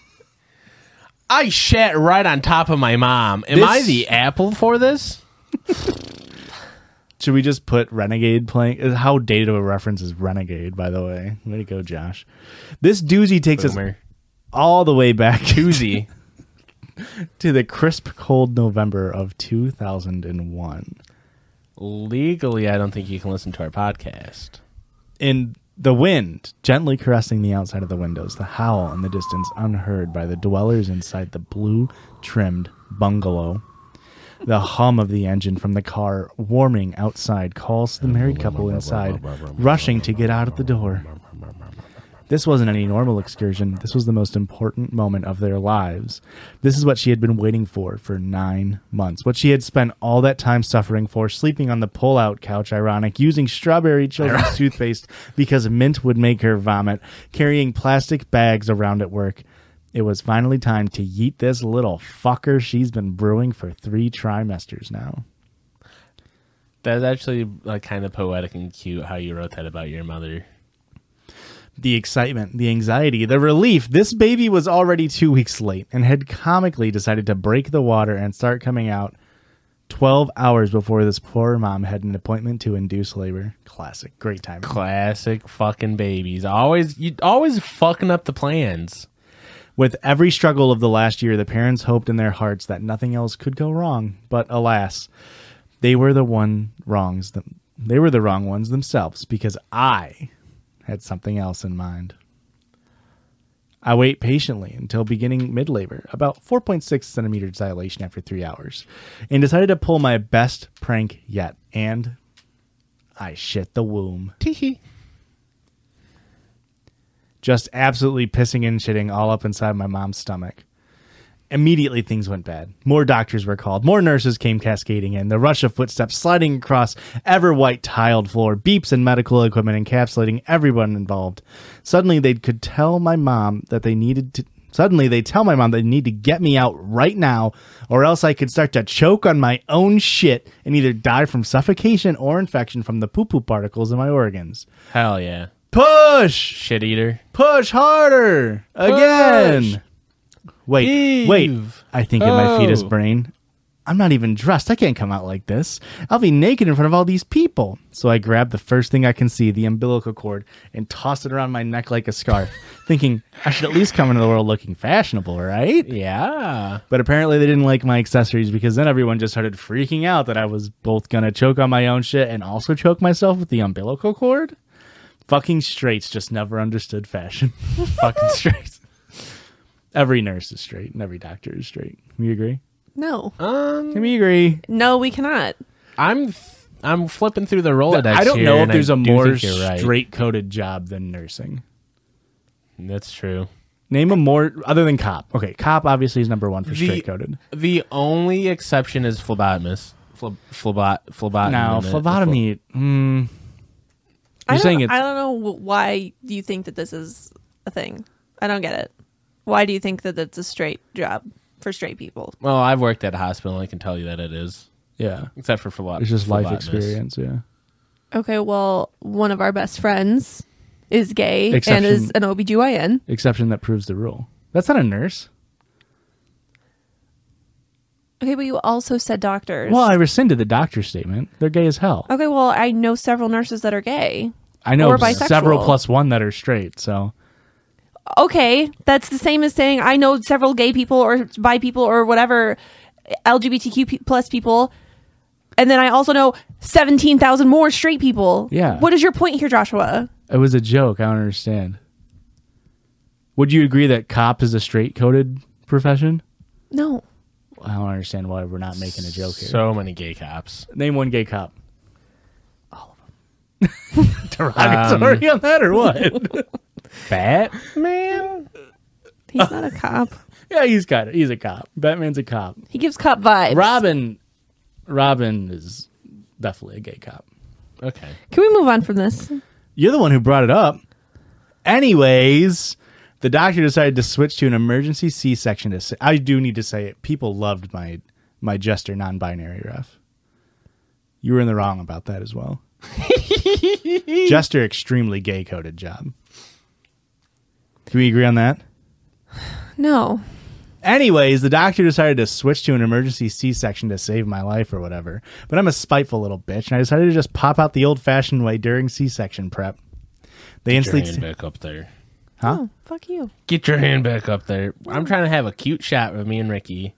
I shat right on top of my mom. Am This- I the apple for this? Should we just put Renegade playing? How dated of a reference is Renegade, by the way? Way to go, Josh. This doozy takes us Boomer. all the way back Koozie. to the crisp, cold November of 2001. Legally, I don't think you can listen to our podcast. In the wind, gently caressing the outside of the windows, the howl in the distance unheard by the dwellers inside the blue-trimmed bungalow. The hum of the engine from the car warming outside calls to the married couple inside, rushing to get out of the door. This wasn't any normal excursion. This was the most important moment of their lives. This is what she had been waiting for 9 months. What she had spent all that time suffering for, sleeping on the pull-out couch, ironic, using strawberry children's toothpaste because mint would make her vomit, carrying plastic bags around at work. It was finally time to yeet this little fucker she's been brewing for 3 trimesters now. That's actually like kind of poetic and cute how you wrote that about your mother. The excitement, the anxiety, the relief. This baby was already 2 weeks late and had comically decided to break the water and start coming out 12 hours before this poor mom had an appointment to induce labor. Classic. Great timing. Classic fucking babies. You always fucking up the plans. With every struggle of the last year, the parents hoped in their hearts that nothing else could go wrong. But alas, they were the wrong ones themselves because I had something else in mind. I wait patiently until beginning mid-labor, about 4.6 centimeter dilation after 3 hours, and decided to pull my best prank yet. And I shit the womb. Tee-hee. Just absolutely pissing and shitting all up inside my mom's stomach. Immediately things went bad. More doctors were called. More nurses came cascading in. The rush of footsteps sliding across ever-white tiled floor. Beeps and medical equipment encapsulating everyone involved. Suddenly they tell my mom that they need to get me out right now, or else I could start to choke on my own shit and either die from suffocation or infection from the poo-poo particles in my organs. Hell yeah. Push! Shit eater. Push harder! Again! Wait. I think in my fetus brain, I'm not even dressed. I can't come out like this. I'll be naked in front of all these people. So I grab the first thing I can see, the umbilical cord, and toss it around my neck like a scarf, thinking I should at least come into the world looking fashionable, right? Yeah. But apparently they didn't like my accessories because then everyone just started freaking out that I was both going to choke on my own shit and also choke myself with the umbilical cord. Fucking straights just never understood fashion. Fucking straights. Every nurse is straight and every doctor is straight. Can we agree? No. Can we agree? No, we cannot. I'm flipping through the Rolodex. I don't know here, if and there's I a do more think you're right. straight-coded job than nursing. That's true. Name a more, other than cop. Okay, cop obviously is number one for straight-coded. The only exception is phlebotomist. Phlebotomy. Now, phlebotomy, I saying don't, it's- I don't know why do you think that this is a thing. I don't get it. Why do you think that it's a straight job for straight people? Well, I've worked at a hospital, and I can tell you that it is. yeah. Except for phlebotomy. It's just life experience, yeah. Okay, well, one of our best friends is gay Exception- and is an OBGYN. Exception that proves the rule. That's not a nurse. Okay, but you also said doctors. Well, I rescinded the doctor statement. They're gay as hell. Okay, well, I know several nurses that are gay. I know or bisexual. several plus one that are straight, so. Okay, that's the same as saying I know several gay people or bi people or whatever, LGBTQ plus people, and then I also know 17,000 more straight people. Yeah. What is your point here, Joshua? It was a joke. I don't understand. Would you agree that cop is a straight-coded profession? No. I don't understand why we're not making a joke here. So many gay cops. Name one gay cop. All of them. Derogatory on that or what? Batman? He's not a cop. Yeah, he's a cop. Batman's a cop. He gives cop vibes. Robin is definitely a gay cop. Okay. Can we move on from this? You're the one who brought it up. Anyways, the doctor decided to switch to an emergency C-section. I do need to say it. People loved my Jester non-binary ref. You were in the wrong about that as well. Jester, extremely gay-coded job. Can we agree on that? No. Anyways, the doctor decided to switch to an emergency C-section to save my life or whatever. But I'm a spiteful little bitch, and I decided to just pop out the old-fashioned way during C-section prep. They Get your instantly hand back up there. Huh? Oh, fuck you. Get your hand back up there. I'm trying to have a cute shot with me and Ricky.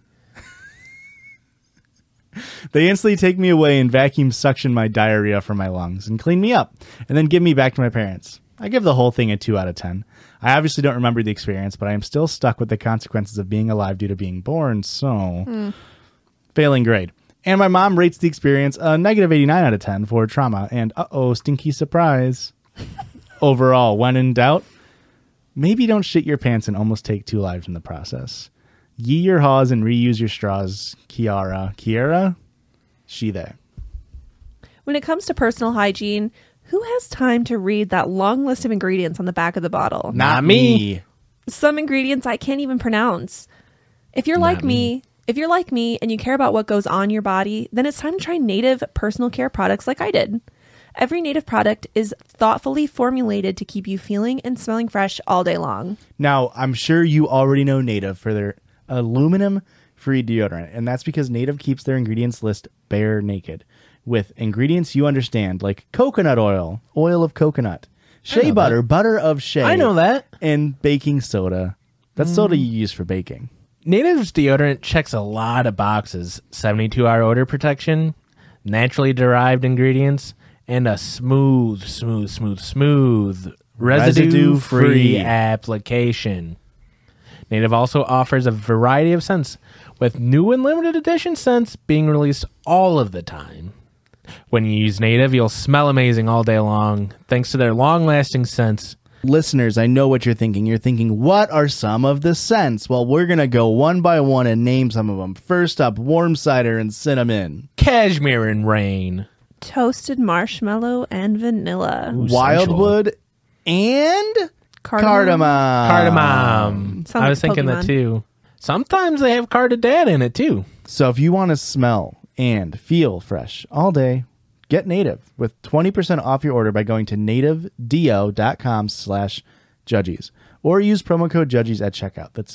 They instantly take me away and vacuum suction my diarrhea from my lungs and clean me up and then give me back to my parents. I give the whole thing a 2 out of 10. I obviously don't remember the experience, but I am still stuck with the consequences of being alive due to being born, so... Failing grade. And my mom rates the experience a negative 89 out of 10 for trauma and, stinky surprise. Overall, when in doubt, maybe don't shit your pants and almost take 2 lives in the process. Ye your haws and reuse your straws, Kiara? She there. When it comes to personal hygiene, who has time to read that long list of ingredients on the back of the bottle? Not me. Some ingredients I can't even pronounce. If you're like me and you care about what goes on your body, then it's time to try Native personal care products like I did. Every Native product is thoughtfully formulated to keep you feeling and smelling fresh all day long. Now, I'm sure you already know Native for their aluminum-free deodorant, and that's because Native keeps their ingredients list bare naked, with ingredients you understand, like coconut oil, oil of coconut, shea butter, butter of shea. I know that. And baking soda. That's soda you use for baking. Native's deodorant checks a lot of boxes. 72-hour odor protection, naturally derived ingredients, and a smooth, residue-free application. Native also offers a variety of scents, with new and limited edition scents being released all of the time. When you use Native, you'll smell amazing all day long, thanks to their long-lasting scents. Listeners, I know what you're thinking. You're thinking, what are some of the scents? Well, we're going to go one by one and name some of them. First up, warm cider and cinnamon. Cashmere and rain. Toasted marshmallow and vanilla. Ooh, Wildwood and cardamom. Sounds I was like thinking that Pokemon. too. Sometimes they have cardadad in it too. So if you want to smell and feel fresh all day, get Native with 20% off your order by going to nativedeo.com/judges or use promo code judges at checkout. That's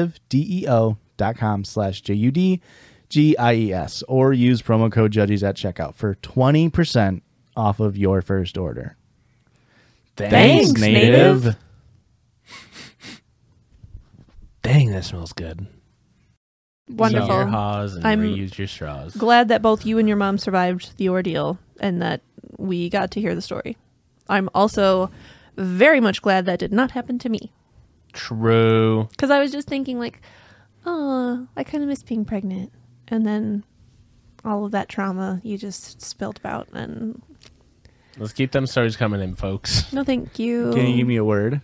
nativedeo.com/JUDGIES or use promo code judges at checkout for 20% off of your first order. Thanks, Native. Dang, that smells good. Wonderful. Use your haws and I'm reuse your straws. Glad that both you and your mom survived the ordeal and that we got to hear the story. I'm also very much glad that did not happen to me. True. Because I was just thinking like, oh, I kind of miss being pregnant. And then all of that trauma you just spilled about. And Let's keep them stories coming in, folks. no, thank you. Can you give me a word?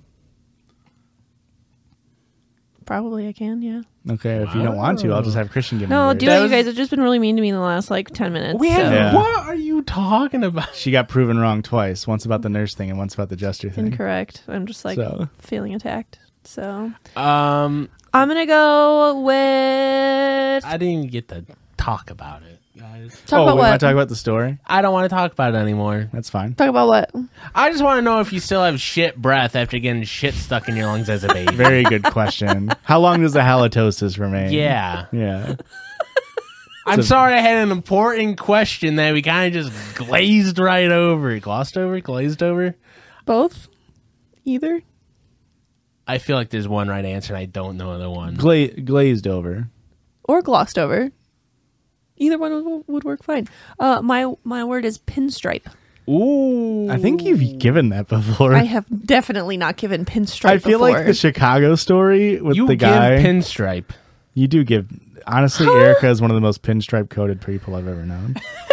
Probably I can, yeah. Okay, if you don't want to, I'll just have Christian give me a No, word. do it, you guys. It's just been really mean to me in the last like 10 minutes. We have. so- Yeah. What are you talking about? She got proven wrong twice. Once about the nurse thing and once about the Jester thing. Incorrect. I'm just like So. feeling attacked. So Um, I'm gonna go with I didn't even get to talk about it, guys. talk about we want what? to talk about the story? I don't want to talk about it anymore. That's fine. Talk about what? I just want to know if you still have shit breath after getting shit stuck in your lungs as a baby. Very good question. How long does the halitosis remain? Yeah. Yeah. I'm sorry I had an important question that we kind of just glazed right over. Glazed over? Both? Either? I feel like there's one right answer and I don't know the one. Glazed over. Or glossed over? Either one would work fine. My word is pinstripe. Ooh. I think you've given that before. I have definitely not given pinstripe I feel before. like the Chicago story with You the give guy. pinstripe. You do give. Honestly, Erica is one of the most pinstripe coated people I've ever known.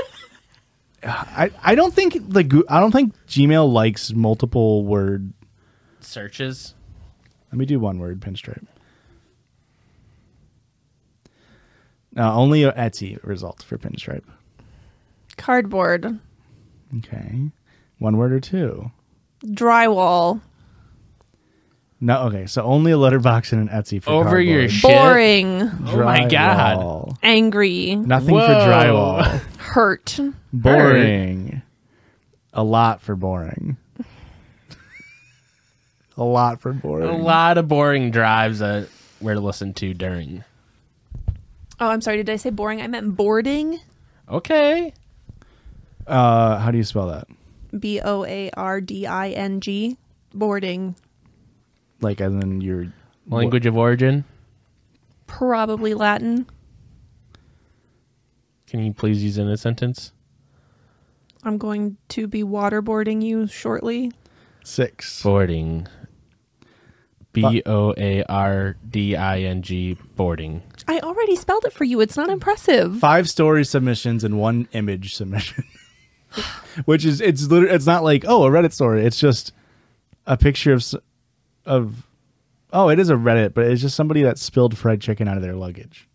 I don't think Gmail likes multiple word Searches. Let me do one word pinstripe. Only a Etsy result for pinstripe. Cardboard. Okay. One word or two? Drywall. No, okay. So only a letterbox and an Etsy for Over cardboard. your shit. Boring. Oh my God. Drywall. Angry. Nothing Whoa. for drywall. Hurt. Boring. A lot for boring. A lot for boring. A lot of boring drives that we're to listen to during. Oh, I'm sorry. Did I say boring? I meant boarding. Okay. How do you spell that? BOARDING. Boarding. Like as in your Language of origin. Probably Latin. Can you please use it in a sentence? I'm going to be waterboarding you shortly. 6. Boarding. BOARDING. Boarding. I already spelled it for you. It's not impressive. 5 story submissions and 1 image submission. Which is it's not like, oh, a Reddit story. It's just a picture of oh, it is a Reddit, but it's just somebody that spilled fried chicken out of their luggage.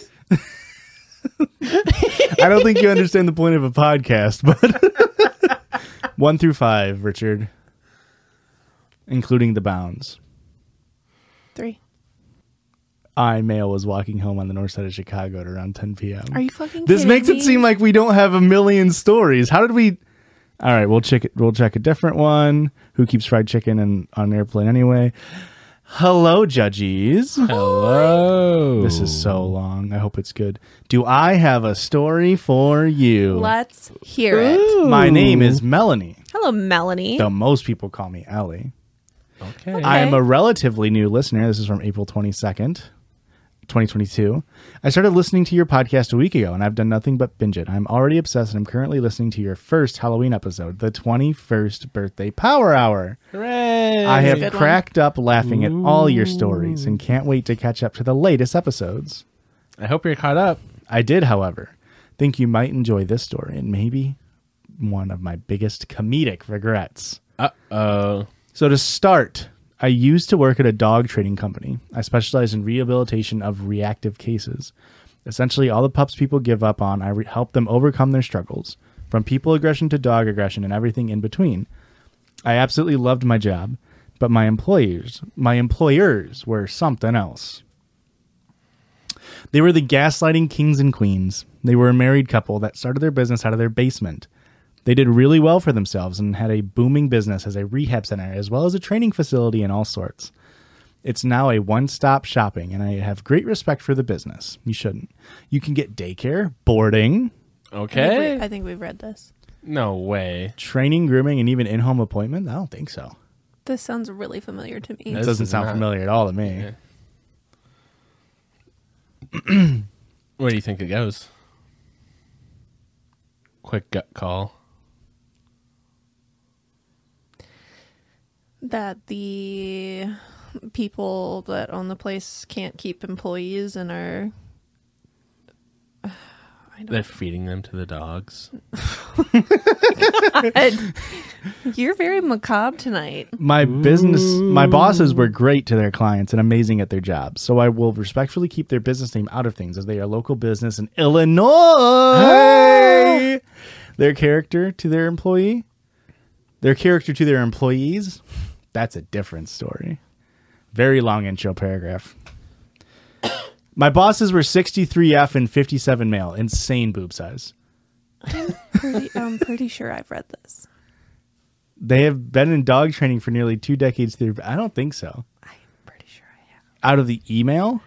I don't think you understand the point of a podcast, but 1 through 5, Richard, including the bounds. 3. Male was walking home on the north side of Chicago at around 10 p.m. Are you fucking This kidding makes me? it seem like we don't have a million stories. How did we? All right, we'll check it. We'll check a different one. Who keeps fried chicken on an airplane anyway? Hello, judges. Hello. This is so long. I hope it's good. Do I have a story for you? Let's hear it. My name is Melanie, Hello, Melanie. though most people call me Ellie. Okay. I am a relatively new listener. This is from April 22nd, 2022. I started listening to your podcast a week ago, and I've done nothing but binge it. I'm already obsessed, and I'm currently listening to your first Halloween episode, the 21st birthday Power Hour. Hooray. I have good one. cracked up laughing at all your stories and can't wait to catch up to the latest episodes. I hope you're caught up. I did, however, think you might enjoy this story and maybe one of my biggest comedic regrets. Uh-oh. So to start, I used to work at a dog training company. I specialize in rehabilitation of reactive cases. Essentially, all the pups people give up on, I help them overcome their struggles, from people aggression to dog aggression and everything in between. I absolutely loved my job, but my employers were something else. They were the gaslighting kings and queens. They were a married couple that started their business out of their basement. They did really well for themselves and had a booming business as a rehab center as well as a training facility and all sorts. It's now a one-stop shopping, and I have great respect for the business. You shouldn't. You can get daycare, boarding, Okay. I think we've read this. No way. training, grooming, and even in-home appointment. I don't think so. This sounds really familiar to me. It This doesn't is sound not- familiar at all to me. Yeah. Where do you think it goes? Quick gut call. That the people that own the place can't keep employees and are... They're feeding them to the dogs. You're very macabre tonight. My bosses were great to their clients and amazing at their jobs. So I will respectfully keep their business name out of things as they are local business in Illinois. Their character to their employees, that's a different story. Very long intro paragraph. My bosses were 63F and 57 male. Insane boob size. I'm pretty sure I've read this. They have been in dog training for nearly 2 decades. I don't think so. I'm pretty sure I have. Out of the email?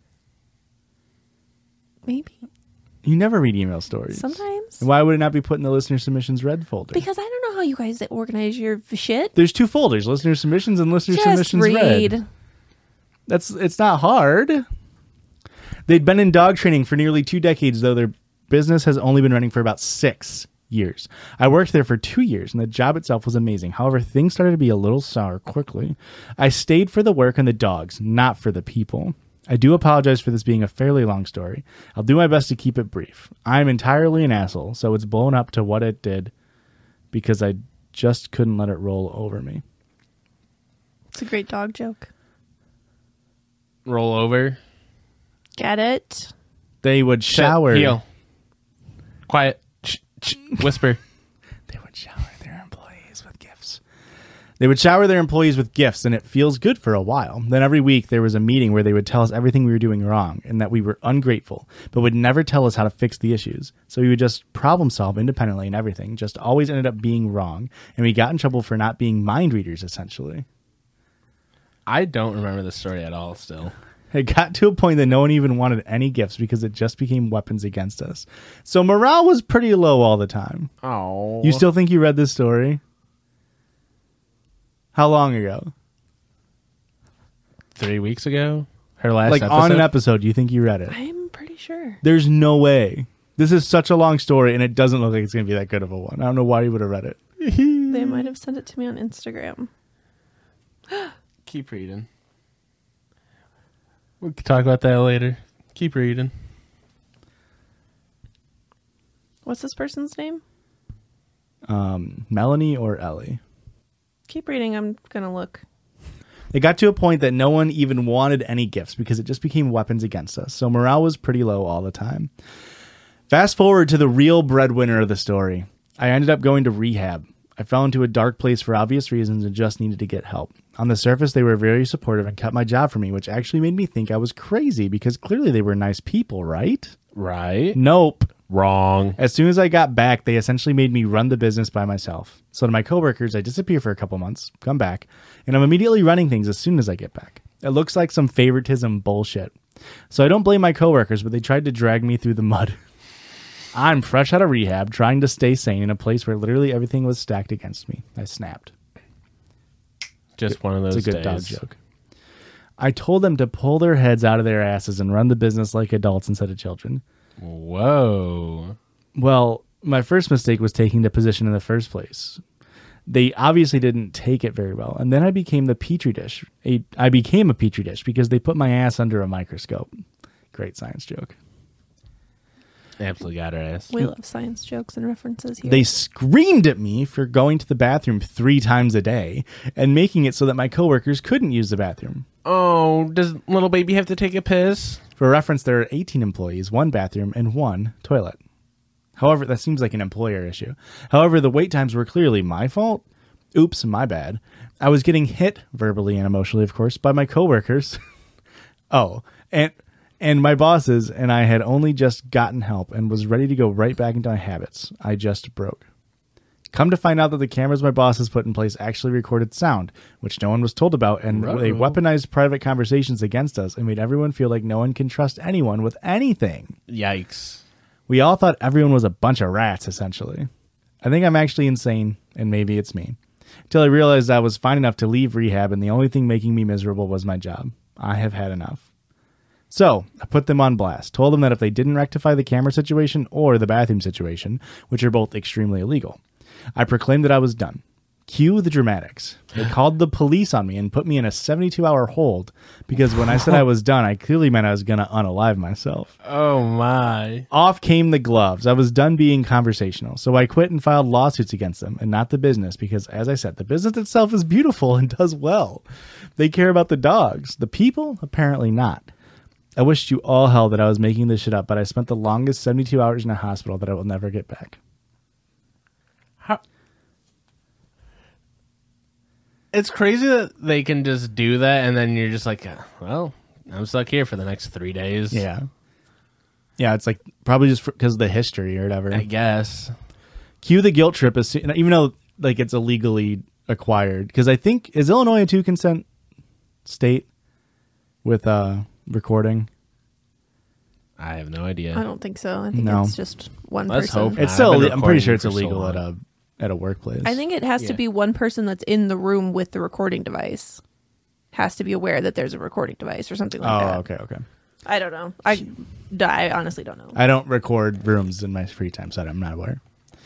Maybe. You never read email stories. Sometimes. And why would it not be put in the listener submissions red folder? Because I don't know how you guys organize your shit. There's 2 folders, listener submissions and listener Just submissions read. red. It's not hard. They'd been in dog training for nearly 2 decades, though their business has only been running for about 6. years. I worked there for 2 years, and the job itself was amazing. However, things started to be a little sour quickly. I stayed for the work and the dogs, not for the people. I do apologize for this being a fairly long story. I'll do my best to keep it brief. I'm entirely an asshole, so it's blown up to what it did because I just couldn't let it roll over me. It's a great dog joke. Roll over. Get it? They would shower. Heel. Quiet. Whisper. They would shower their employees with gifts. They would shower their employees with gifts, and it feels good for a while. Then every week there was a meeting where they would tell us everything we were doing wrong and that we were ungrateful, but would never tell us how to fix the issues. So we would just problem solve independently and everything. Just always ended up being wrong, and we got in trouble for not being mind readers, essentially. I don't remember this story at all still. It got to a point that no one even wanted any gifts because it just became weapons against us. So morale was pretty low all the time. Oh. You still think you read this story? How long ago? 3 weeks ago? Her last like episode? On an episode, you think you read it? I'm pretty sure. There's no way. This is such a long story, and it doesn't look like it's going to be that good of a one. I don't know why you would have read it. They might have sent it to me on Instagram. Keep reading. We can talk about that later. Keep reading. What's this person's name? Melanie or Ellie. Keep reading. I'm going to look. It got to a point that no one even wanted any gifts because it just became weapons against us. So morale was pretty low all the time. Fast forward to the real breadwinner of the story. I ended up going to rehab. I fell into a dark place for obvious reasons and just needed to get help. On the surface, they were very supportive and kept my job for me, which actually made me think I was crazy because clearly they were nice people, right? Right. Nope. Wrong. As soon as I got back, they essentially made me run the business by myself. So to my coworkers, I disappear for a couple months, come back, and I'm immediately running things as soon as I get back. It looks like some favoritism bullshit. So I don't blame my coworkers, but they tried to drag me through the mud. I'm fresh out of rehab, trying to stay sane in a place where literally everything was stacked against me. I snapped. Just one of those days. It's a good dog days. joke. I told them to pull their heads out of their asses and run the business like adults instead of children. Whoa. Well, my first mistake was taking the position in the first place. They obviously didn't take it very well. And then I became the petri dish. I became a petri dish because they put my ass under a microscope. Great science joke. Absolutely got her ass. We love science jokes and references here. They screamed at me for going to the bathroom 3 times a day and making it so that my coworkers couldn't use the bathroom. Oh, does little baby have to take a piss? For reference, there are 18 employees, 1 bathroom, and 1 toilet. However, that seems like an employer issue. However, the wait times were clearly my fault. Oops, my bad. I was getting hit, verbally and emotionally, of course, by my coworkers. And my bosses, and I had only just gotten help and was ready to go right back into my habits. I just broke. Come to find out that the cameras my bosses put in place actually recorded sound, which no one was told about, and they weaponized private conversations against us and made everyone feel like no one can trust anyone with anything. Yikes. We all thought everyone was a bunch of rats, essentially. I think I'm actually insane, and maybe it's me. Until I realized I was fine enough to leave rehab, and the only thing making me miserable was my job. I have had enough. So, I put them on blast, told them that if they didn't rectify the camera situation or the bathroom situation, which are both extremely illegal, I proclaimed that I was done. Cue the dramatics. They called the police on me and put me in a 72-hour hold because when I said I was done, I clearly meant I was going to unalive myself. Oh, my. Off came the gloves. I was done being conversational, so I quit and filed lawsuits against them and not the business because, as I said, the business itself is beautiful and does well. They care about the dogs. The people? Apparently not. I wished you all hell that I was making this shit up, but I spent the longest 72 hours in a hospital that I will never get back. How? It's crazy that they can just do that, and then you're just like, well, I'm stuck here for the next 3 days. Yeah. Yeah, it's like probably just because of the history or whatever. I guess. Cue the guilt trip, even though like it's illegally acquired. Because I think, is Illinois a 2-consent state with recording? I have no idea. I don't think so. I think No. it's just one Let's person. hope It's I've still. been I'm pretty sure it's recording for so illegal long. at a workplace. I think it has to be one person that's in the room with the recording device. Has to be aware that there's a recording device or something like that. Okay. I don't know. I honestly don't know. I don't record rooms in my free time, so I'm not aware.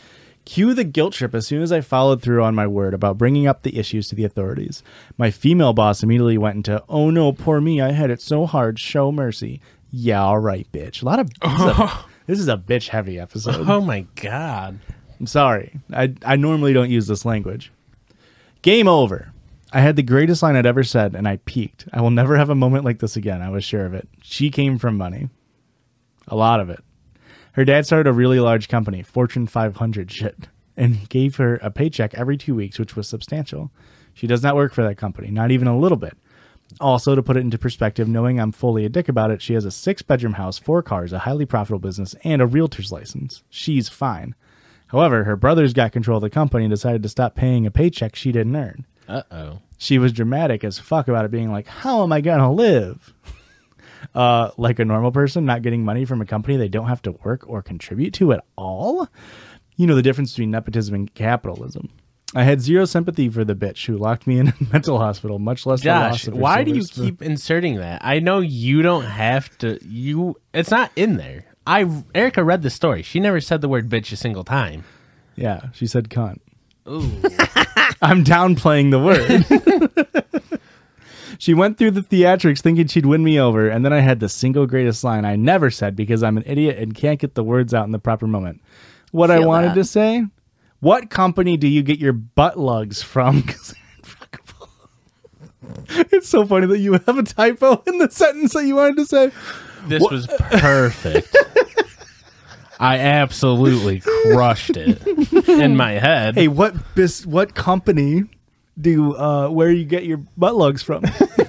Cue the guilt trip as soon as I followed through on my word about bringing up the issues to the authorities. My female boss immediately went into, "Oh no, poor me, I had it so hard, show mercy." Yeah, all right, bitch. A lot of this is a bitch heavy episode. Oh my God. I'm sorry. I normally don't use this language. Game over. I had the greatest line I'd ever said, and I peaked. I will never have a moment like this again. I was sure of it. She came from money. A lot of it. Her dad started a really large company, Fortune 500 shit, and gave her a paycheck every 2 weeks, which was substantial. She does not work for that company, not even a little bit. Also, to put it into perspective, knowing I'm fully a dick about it, she has a 6-bedroom house, 4 cars, a highly profitable business, and a realtor's license. She's fine. However, her brothers got control of the company and decided to stop paying a paycheck she didn't earn. Uh-oh. She was dramatic as fuck about it, being like, how am I gonna live? Like a normal person not getting money from a company they don't have to work or contribute to at all? You know the difference between nepotism and capitalism. I had zero sympathy for the bitch who locked me in a mental hospital, much less Josh, the loss of her why do you silver keep inserting that? I know you don't have to. It's not in there. Erica read the story. She never said the word bitch a single time. Yeah, she said cunt. Ooh. I'm downplaying the word. She went through the theatrics thinking she'd win me over, and then I had the single greatest line I never said because I'm an idiot and can't get the words out in the proper moment. What I wanted to say? What company do you get your butt lugs from? 'Cause they're impeccable. It's so funny that you have a typo in the sentence that you wanted to say. This was perfect. I absolutely crushed it in my head. Hey, what company do where you get your butt lugs from?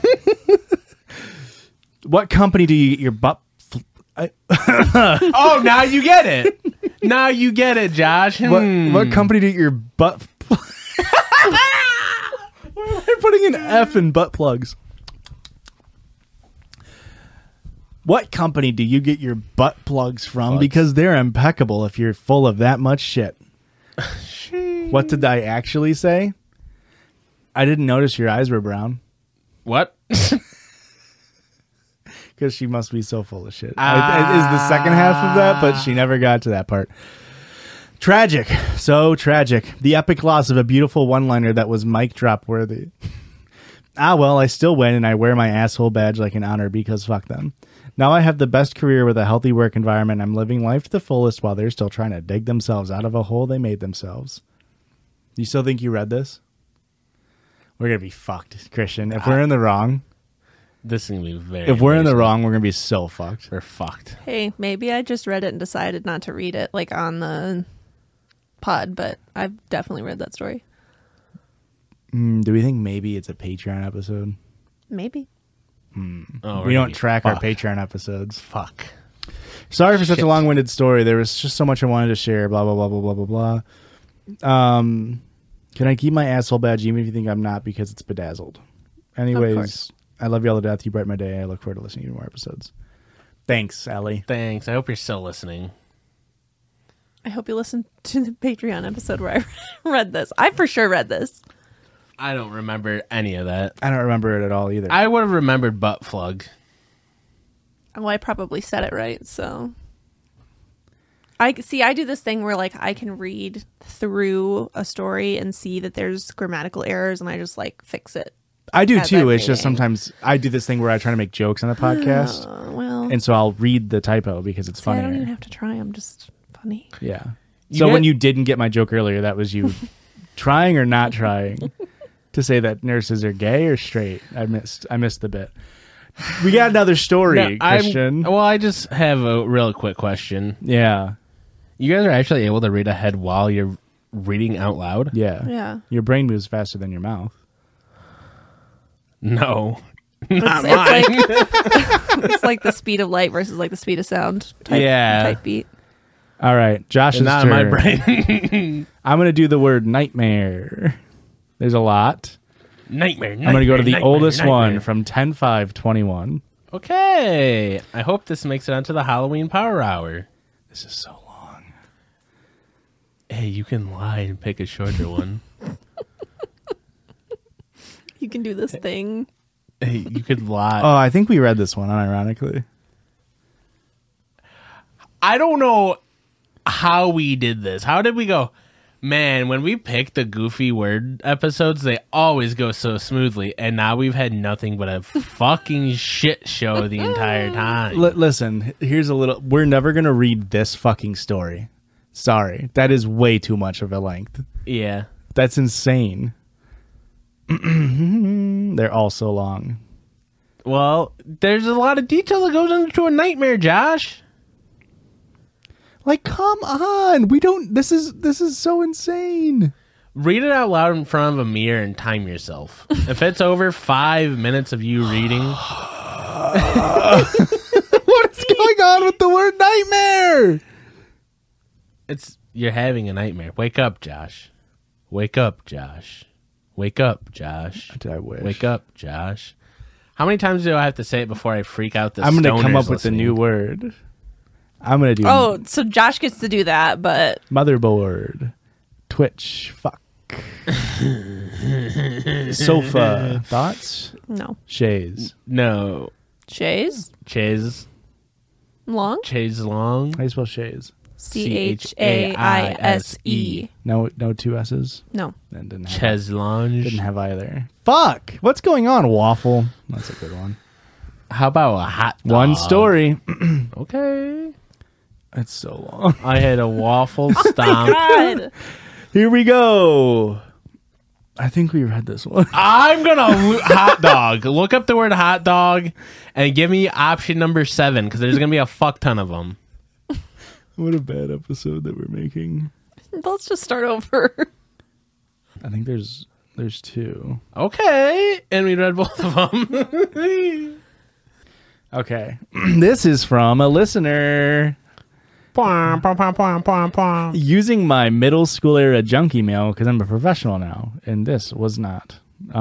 What company do you get your butt? Oh, now you get it. Now you get it, Josh. What company do you get your butt? Why am I putting an F in butt plugs? What company do you get your butt plugs from? Because they're impeccable if you're full of that much shit. What did I actually say? I didn't notice your eyes were brown. What? Because she must be so full of shit. Is the second half of that, but she never got to that part. Tragic. So tragic. The epic loss of a beautiful one-liner that was mic drop worthy. Well, I still win and I wear my asshole badge like an honor because fuck them. Now I have the best career with a healthy work environment. I'm living life to the fullest while they're still trying to dig themselves out of a hole they made themselves. You still think you read this? We're going to be fucked, Christian. If we're in the wrong... This is going to be very... If we're in the wrong, we're going to be so fucked. We're fucked. Hey, maybe I just read it and decided not to read it, like on the pod, but I've definitely read that story. Do we think maybe it's a Patreon episode? Maybe. Oh, we don't track our Patreon episodes. Fuck. Sorry for such a long-winded story. There was just so much I wanted to share. Blah, blah, blah, blah, blah, blah, blah. Can I keep my asshole badge even if you think I'm not because it's bedazzled? Anyways, I love you all to death. You brighten my day. I look forward to listening to more episodes. Thanks, Ellie. Thanks. I hope you're still listening. I hope you listened to the Patreon episode where I read this. I for sure read this. I don't remember any of that. I don't remember it at all either. I would have remembered butt plug. Well, I probably said it right, so... I do this thing where, like, I can read through a story and see that there's grammatical errors, and I just, like, fix it. I do, too. It's just sometimes I do this thing where I try to make jokes on the podcast, and so I'll read the typo because it's funny. I don't even have to try. I'm just funny. Yeah. So when you didn't get my joke earlier, that was you trying or not trying to say that nurses are gay or straight. I missed the bit. We got another story, Christian. I just have a real quick question. Yeah. You guys are actually able to read ahead while you're reading out loud? Yeah. Yeah. Your brain moves faster than your mouth. No. It's like the speed of light versus like the speed of sound type beat. All right. Josh's not turn. in my brain. I'm going to do the word nightmare. There's a lot. Nightmare. I'm going to go to the oldest one from 10/5/21. Okay. I hope this makes it onto the Halloween Power Hour. This is so long. Hey, you can lie and pick a shorter one. You can do this thing. Hey, you could lie. Oh, I think we read this one, unironically. I don't know how we did this. How did we go? Man, when we pick the goofy word episodes, they always go so smoothly. And now we've had nothing but a fucking shit show the entire time. Listen, here's a little. We're never going to read this fucking story. Sorry. That is way too much of a length. Yeah. That's insane. They're all so long. Well, there's a lot of detail that goes into a nightmare, Josh. Like, come on. We don't. This is so insane. Read it out loud in front of a mirror and time yourself. If it's over 5 minutes of you reading. What is going on with the word nightmare? You're having a nightmare. Wake up, Josh. Wake up, Josh. Wake up, Josh. I wish. Wake up, Josh. How many times do I have to say it before I freak out the I'm going to come up stoners with a listening? new word. I'm going to do Oh, so Josh gets to do that, but motherboard. Twitch. Fuck. Sofa. Thoughts? no. Shays. No. Shays? Chaise. Long? Chaise long. How do you spell shays? Chaise. No two S's? No. Then didn't have Chaise longue. Didn't have either. Fuck! What's going on, Waffle? That's a good one. How about a hot dog? One story. Okay. It's so long. I had a waffle stomp. God. Here we go. I think we read this one. I'm gonna hot dog. Look up the word hot dog and give me option number 7 because there's gonna be a fuck ton of them. What a bad episode that we're making. Let's just start over. I think there's 2. Okay, and we read both of them. Okay. This is from a listener. Using my middle school era junk email because I'm a professional now, and this was not.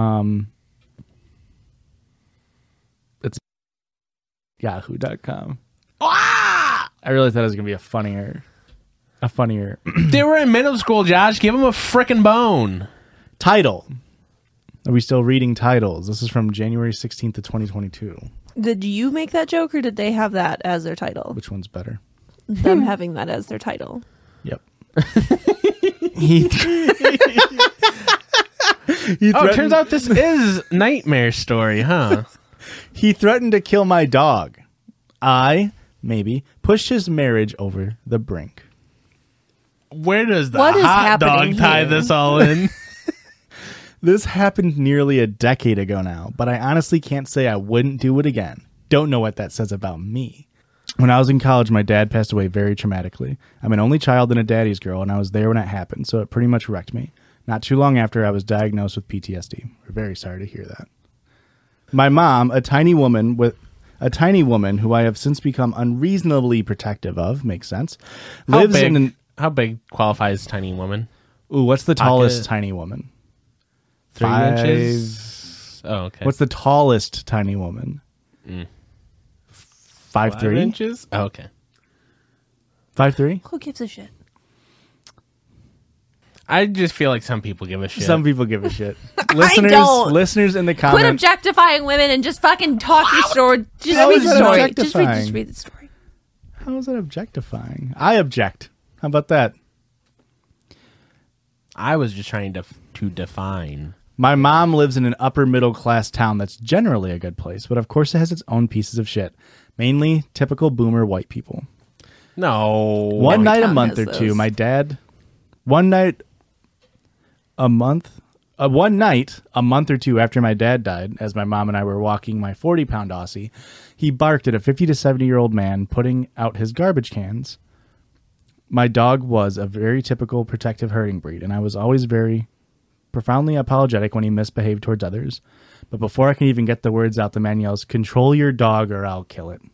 It's yahoo.com. I really thought it was gonna be a funnier. They were in middle school, Josh. Give them a frickin' bone. Title. Are we still reading titles? This is from January 16th of 2022. Did you make that joke or did they have that as their title? Which one's better? Them having that as their title. Yep. He it turns out this is Nightmare Story, huh? He threatened to kill my dog. I, maybe, pushed his marriage over the brink. Where does the What is hot dog happening tie here? this all in? This happened nearly a decade ago now, but I honestly can't say I wouldn't do it again. Don't know what that says about me. When I was in college, my dad passed away very traumatically. I'm an only child and a daddy's girl, and I was there when it happened, so it pretty much wrecked me. Not too long after, I was diagnosed with PTSD. We're very sorry to hear that. My mom, a tiny woman who I have since become unreasonably protective of, makes sense, lives in an... How big qualifies tiny woman? Ooh, what's the tallest tiny woman? 3 5 inches? Oh, okay. What's the tallest tiny woman? 5'3"? 5 inches? Oh, okay. 5'3"? Who gives a shit? I just feel like some people give a shit. Some people give a shit. don't. Listeners in the Quit comments. objectifying women and just fucking talk your story. Just How read is the that story. objectifying? Just read the story. How is that objectifying? I object. How about that? I was just trying to define. My mom lives in an upper middle class town that's generally a good place, but of course it has its own pieces of shit. Mainly typical boomer white people. No. One night a town month has or two, those. my dad... One night a month or two after my dad died, as my mom and I were walking my 40-pound Aussie, he barked at a 50 to 70-year-old man putting out his garbage cans. My dog was a very typical protective herding breed, and I was always very profoundly apologetic when he misbehaved towards others. But before I can even get the words out, the man yells, "Control your dog or I'll kill it."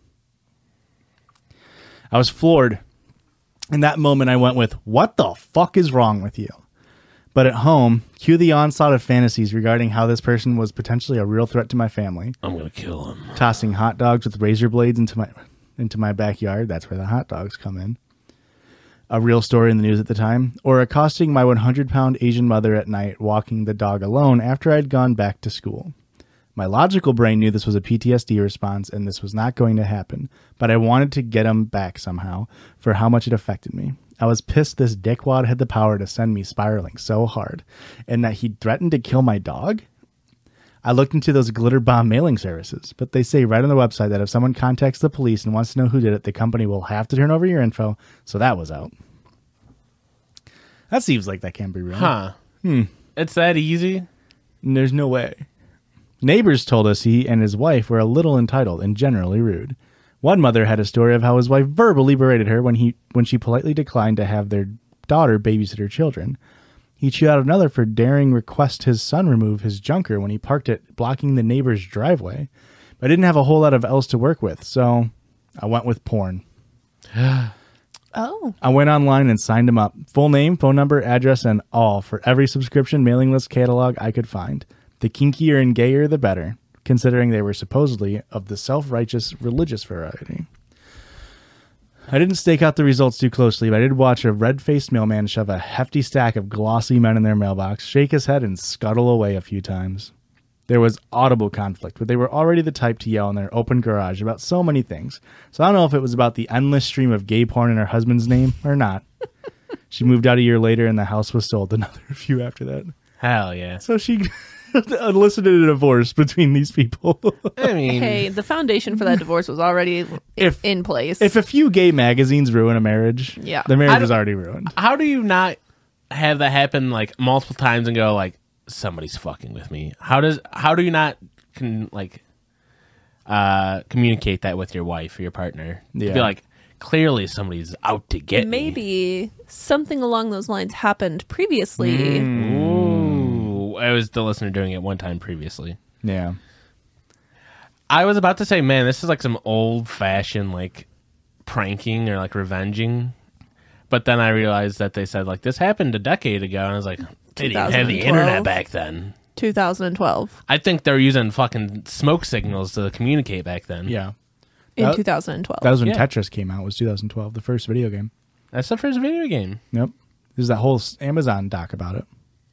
I was floored. In that moment, I went with, "What the fuck is wrong with you?" But at home, cue the onslaught of fantasies regarding how this person was potentially a real threat to my family. I'm going to kill him. Tossing hot dogs with razor blades into my backyard. That's where the hot dogs come in. A real story in the news at the time. Or accosting my 100-pound Asian mother at night walking the dog alone after I'd gone back to school. My logical brain knew this was a PTSD response and this was not going to happen, but I wanted to get him back somehow for how much it affected me. I was pissed this dickwad had the power to send me spiraling so hard, and that he'd threatened to kill my dog. I looked into those glitter bomb mailing services, but they say right on the website that if someone contacts the police and wants to know who did it, the company will have to turn over your info. So that was out. That seems like that can't be real. Huh. It's that easy? There's no way. Neighbors told us he and his wife were a little entitled and generally rude. One mother had a story of how his wife verbally berated her when she politely declined to have their daughter babysit her children. He chewed out another for daring request his son remove his junker when he parked it, blocking the neighbor's driveway. But I didn't have a whole lot of else to work with, so I went with porn. Oh. I went online and signed him up. Full name, phone number, address, and all for every subscription mailing list catalog I could find. The kinkier and gayer, the better, considering they were supposedly of the self-righteous religious variety. I didn't stake out the results too closely, but I did watch a red-faced mailman shove a hefty stack of glossy men in their mailbox, shake his head, and scuttle away a few times. There was audible conflict, but they were already the type to yell in their open garage about so many things. So I don't know if it was about the endless stream of gay porn in her husband's name or not. She moved out a year later, and the house was sold another few after that. Hell yeah. So she elicited a divorce between these people. I mean, Hey, the foundation for that divorce was already in place. If a few gay magazines ruin a marriage, Yeah. the marriage is already ruined. how do you not have that happen like multiple times and go like, somebody's fucking with me? How do you not communicate that with your wife or your partner? Yeah. To be like, clearly somebody's out to get me. Maybe something along those lines happened previously. Ooh, I was the listener doing it one time previously. Yeah. I was about to say, man, this is like some old-fashioned like pranking or like revenging. But then I realized that they said like this happened a decade ago, and I was like, they didn't have the 2012. internet back then. 2012. I think they're using fucking smoke signals to communicate back then. Yeah. In That- 2012. That was when Yeah. Tetris came out. It was 2012, the first video game. That's the first video game. Yep. There's that whole Amazon doc about it.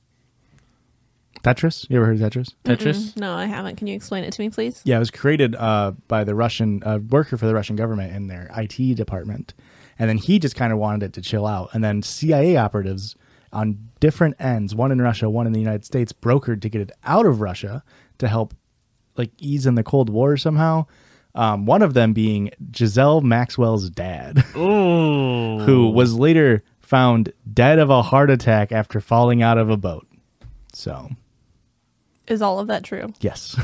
Tetris? You ever heard of Tetris? Tetris. No, I haven't. Can you explain it to me, please? Yeah, it was created by the Russian worker for the Russian government in their IT department. And then he just kind of wanted it to chill out. And then CIA operatives on different ends, one in Russia, one in the United States, brokered to get it out of Russia to help like ease in the Cold War somehow. One of them being Giselle Maxwell's dad, who was later found dead of a heart attack after falling out of a boat. So, Is all of that true? yes.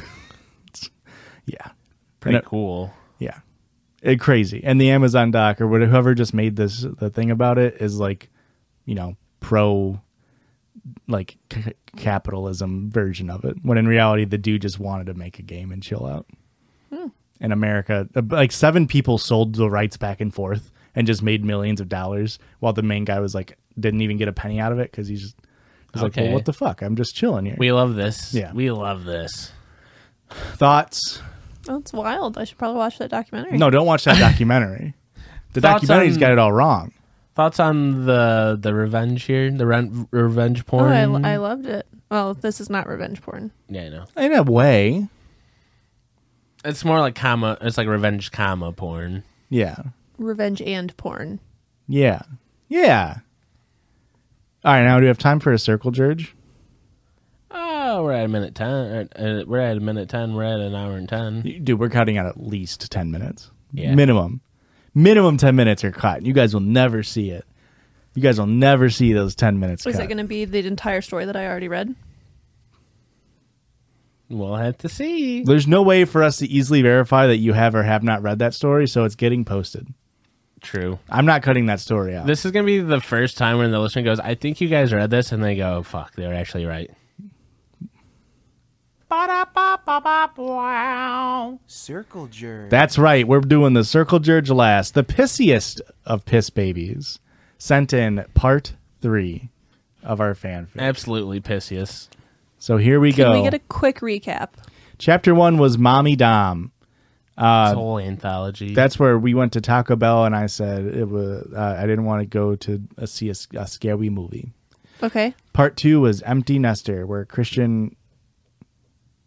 Yeah. Pretty And cool. Yeah. Crazy. And the Amazon doc or whoever just made the thing about it is like, you know, pro like capitalism version of it. When in reality, the dude just wanted to make a game and chill out. In America, like 7 people sold the rights back and forth and just made millions of dollars while the main guy was like, didn't even get a penny out of it. Cause he's like, Okay. well, what the fuck? I'm just chilling here. We love this. Yeah. We love this. Thoughts? Oh, it's wild. I should probably watch that documentary. No, don't watch that documentary. The Thoughts documentary's on- got it all wrong. Thoughts on the revenge here? The revenge Oh, porn? I loved it. Well, this is not revenge porn. Yeah, I know. In a way. It's more like comma. It's like revenge comma porn. Yeah. Revenge and porn. Yeah. Yeah. All right, now do we have time for a circle jerk? Oh, we're at a minute 10. We're at a minute 10. We're at an hour and 10. Dude, we're cutting out at least 10 minutes. Yeah. Minimum 10 minutes are cut. You guys will never see it. You guys will never see those 10 minutes Is cut. it going to be the entire story that I already read? We'll have to see. There's no way for us to easily verify that you have or have not read that story, so it's getting posted. True. I'm not cutting that story out. This is going to be the first time when the listener goes, I think you guys read this, and they go, fuck, they're actually right. Circle jerk. That's right. We're doing the circle jerk last. The pissiest of piss babies sent in part 3 of our fanfic. Absolutely pissiest. So here we Can go. we get a quick recap? Chapter 1 was Mommy Dom. This whole anthology. That's where we went to Taco Bell, and I said it was. I didn't want to go to see a scary movie. Okay. Part 2 was Empty Nester, where Christian.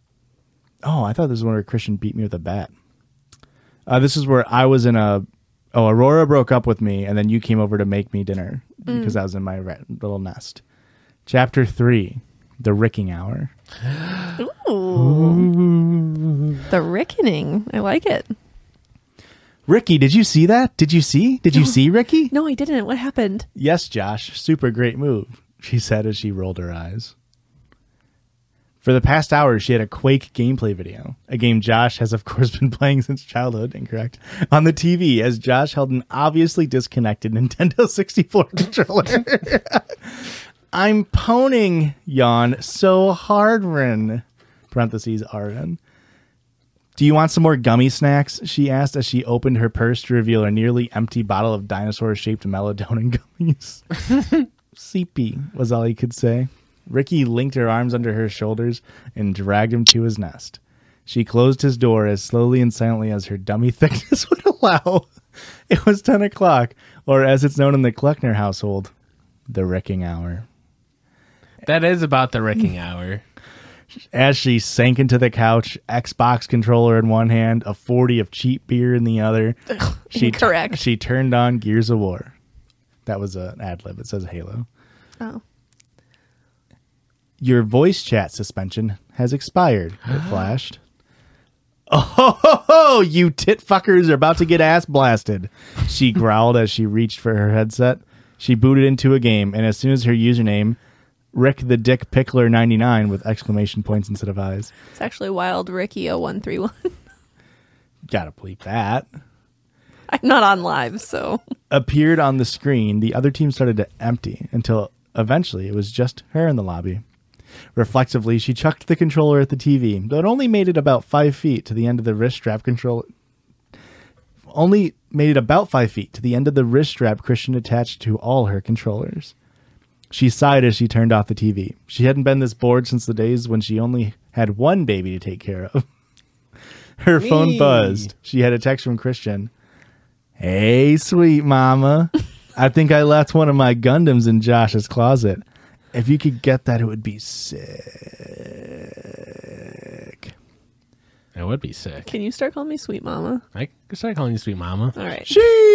Oh, I thought this was where Christian beat me with a bat. This is where I was in a Aurora broke up with me, and then you came over to make me dinner because I was in my little nest. Chapter 3, The Ricking Hour. Ooh. The Rickening. I like it. Ricky, did you see that? Did you see Ricky? No, I didn't. What happened? Yes, Josh. Super great move, she said as she rolled her eyes. For the past hour, she had a Quake gameplay video, a game Josh has, of course, been playing since childhood, incorrect, on the TV as Josh held an obviously disconnected Nintendo 64 controller. I'm poning, yawn, so hard, Rin, parentheses, RN. Do you want some more gummy snacks? She asked as she opened her purse to reveal a nearly empty bottle of dinosaur-shaped melatonin gummies. CP was all he could say. Ricky linked her arms under her shoulders and dragged him to his nest. She closed his door as slowly and silently as her dummy thickness would allow. It was 10 o'clock, or as it's known in the Kleckner household, the Ricking Hour. That is about the Ricking Hour. As she sank into the couch, Xbox controller in one hand, a 40 of cheap beer in the other, Incorrect. She turned on Gears of War. That was an ad lib. It says Halo. Oh. Your voice chat suspension has expired, it flashed. Oh, you tit fuckers are about to get ass blasted, she growled as she reached for her headset. She booted into a game, and as soon as her username, Rick the Dick Pickler 99 with exclamation points instead of eyes. It's actually Wild Ricky 0131. Gotta bleep that. I'm not on live, so. Appeared on the screen, the other team started to empty until eventually it was just her in the lobby. Reflexively, she chucked the controller at the TV, though it only made it about 5 feet to the end of the wrist strap controller. Only made it about 5 feet to the end of the wrist strap Christian attached to all her controllers. She sighed as she turned off the TV. She hadn't been this bored since the days when she only had one baby to take care of. Her phone buzzed. She had a text from Christian. Hey, sweet mama. I think I left one of my Gundams in Josh's closet. If you could get that, it would be sick. It would be sick. Can you start calling me Sweet Mama? I could start calling you Sweet Mama. All right.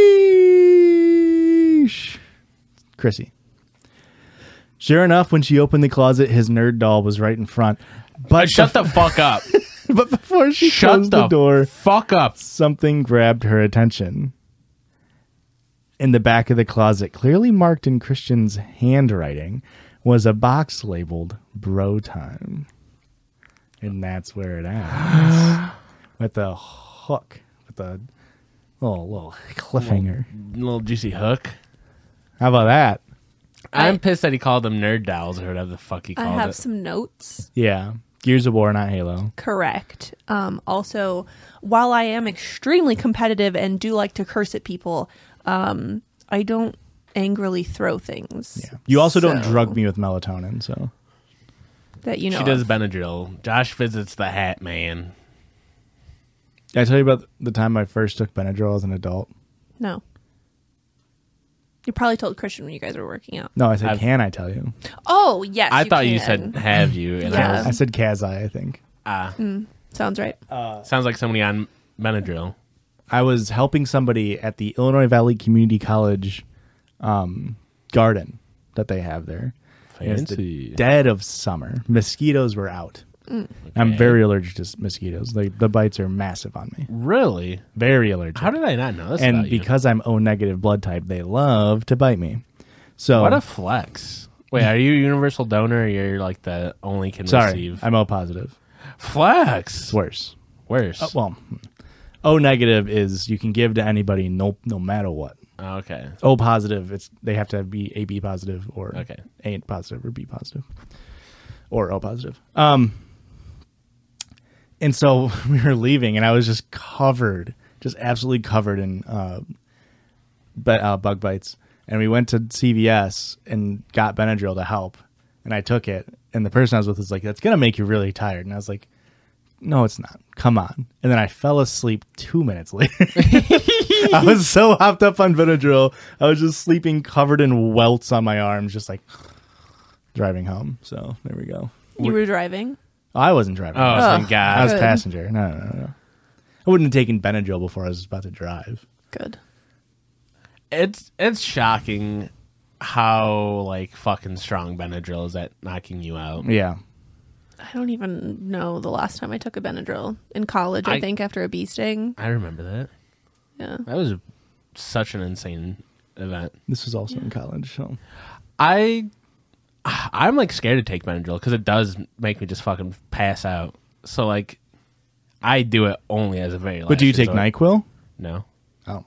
Sheesh. Chrissy. Sure enough, when she opened the closet, his nerd doll was right in front. But shut the fuck up. But before she closed the door, fuck up. Something grabbed her attention. In the back of the closet, clearly marked in Christian's handwriting, was a box labeled Bro Time. And that's where it ends. With a hook. With a little cliffhanger. Little juicy hook. How about that? I'm pissed that he called them nerd dolls or whatever the fuck he called it. I have some notes. Yeah. Gears of War, not Halo. Correct. Also, while I am extremely competitive and do like to curse at people, I don't angrily throw things. Yeah. You also don't drug me with melatonin, so. That you know. She does Benadryl. Josh visits the Hat Man. Did I tell you about the time I first took Benadryl as an adult? No. You probably told Christian when you guys were working out. No, I said, can I tell you? Oh, yes. I thought you said, have you? And Yeah. I said, Kazai, I think. Sounds right. Sounds like somebody on Benadryl. I was helping somebody at the Illinois Valley Community College garden that they have there. It was the dead of summer. Mosquitoes were out. Okay. I'm very allergic to mosquitoes. The bites are massive on me. Really? Very allergic. How did I not know this And about you? because I'm O negative blood type, they love to bite me. So what a flex. Wait, are you a universal donor or you're like the only can receive? I'm O positive. Flex. It's worse. Worse. Well, O negative is you can give to anybody no matter what. Okay. O positive, they have to be AB positive or okay. A positive or B positive or O positive. And so we were leaving, and I was just absolutely covered in bug bites. And we went to CVS and got Benadryl to help. And I took it, and the person I was with was like, "That's gonna make you really tired." And I was like, "No, it's not. Come on." And then I fell asleep 2 minutes later. I was so hopped up on Benadryl. I was just sleeping covered in welts on my arms, just like driving home. So there we go. You were driving? I wasn't driving. Oh, thank God. I was passenger. No. I wouldn't have taken Benadryl before I was about to drive. Good. It's shocking how like fucking strong Benadryl is at knocking you out. Yeah. I don't even know the last time I took a Benadryl. In college, I think, after a bee sting. I remember that. Yeah. That was such an insane event. This was also in college, so I'm like scared to take Benadryl because it does make me just fucking pass out. So like, I do it only as a very last But do you take resort. NyQuil? No. Oh.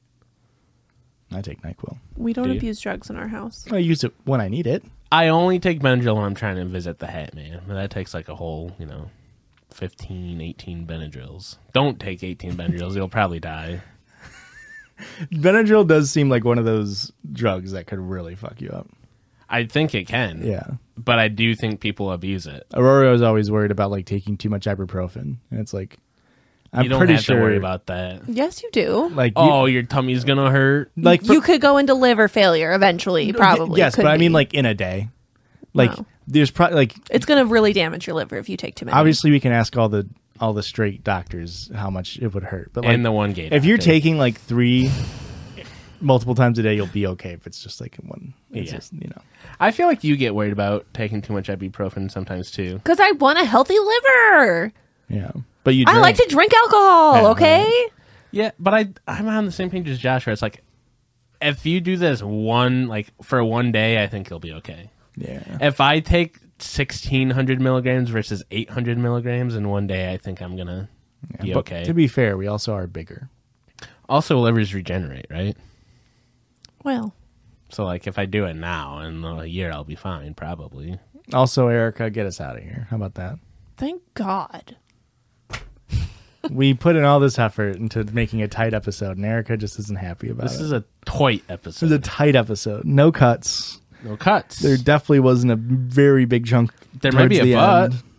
I take NyQuil. We don't Do you? abuse drugs in our house. I use it when I need it. I only take Benadryl when I'm trying to visit the Hat Man. That takes like a whole, 15, 18 Benadryls. Don't take 18 Benadryls. You'll probably die. Benadryl does seem like one of those drugs that could really fuck you up. I think it can. Yeah. But I do think people abuse it. Aurora was always worried about like taking too much ibuprofen, and it's like You don't pretty have sure to worry about that. Yes, you do. like Your tummy's gonna hurt. like You could go into liver failure eventually, probably. yes, Could but I mean be. like in a day. Like No. there's probably like It's going to really damage your liver if you take too many. obviously we can ask all the straight doctors how much it would hurt, but like And the one gate. if you're taking like 3 multiple times a day, you'll be okay. If it's just like one, it's Yeah. just, I feel like you get worried about taking too much ibuprofen sometimes too. Because I want a healthy liver. yeah. But you, I like to drink alcohol, Yeah, okay? Yeah, but I'm on the same page as Josh, where it's like, if you do this for one day, I think you'll be okay. Yeah. If I take 1,600 milligrams versus 800 milligrams in one day, I think I'm gonna be But okay. to be fair, we also are bigger. Also, livers regenerate, right? Well, So, like, if I do it now, in a year, I'll be fine, probably. Also, Erica, get us out of here. How about that? thank God. We put in all this effort into making a tight episode, and Erica just isn't happy about This it. is a toy This episode. is a tight episode. No cuts. No cuts. There definitely wasn't a very big chunk. There might be towards a the but. end.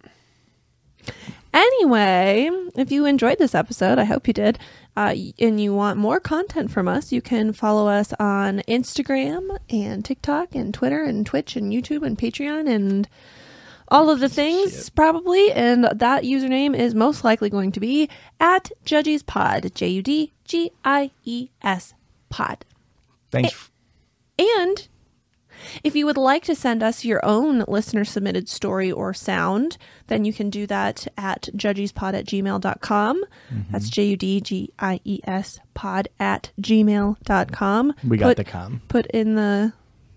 Anyway, if you enjoyed this episode, I hope you did, and you want more content from us, you can follow us on Instagram and TikTok and Twitter and Twitch and YouTube and Patreon and all of the things, probably. And that username is most likely going to be at JudgiesPod, JUDGIES pod. Thanks. And if you would like to send us your own listener-submitted story or sound, then you can do that at judgiespod@gmail.com. That's JUDGIES pod@gmail.com. We got the com. Put in the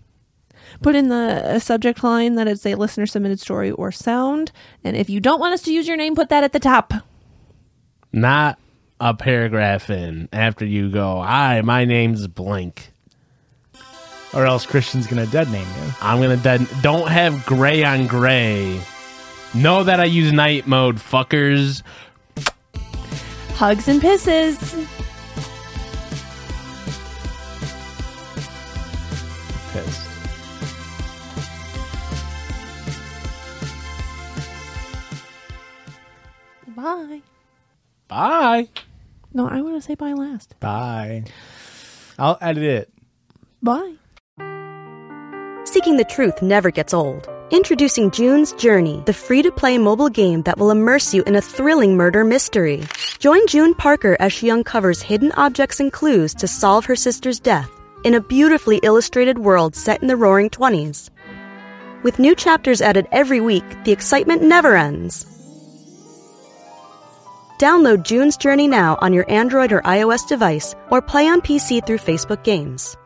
subject line that it's a listener-submitted story or sound. And if you don't want us to use your name, put that at the top. Not a paragraph in after you go, hi, my name's blank. Or else Christian's going to dead name you. I'm going to don't have gray on gray. Know that I use night mode, fuckers. Hugs and pisses. Pissed. Bye. Bye. No, I want to say bye last. Bye. I'll edit it. Bye. Seeking the truth never gets old. Introducing June's Journey, the free-to-play mobile game that will immerse you in a thrilling murder mystery. Join June Parker as she uncovers hidden objects and clues to solve her sister's death in a beautifully illustrated world set in the Roaring 20s. With new chapters added every week, the excitement never ends. Download June's Journey now on your Android or iOS device, or play on PC through Facebook Games.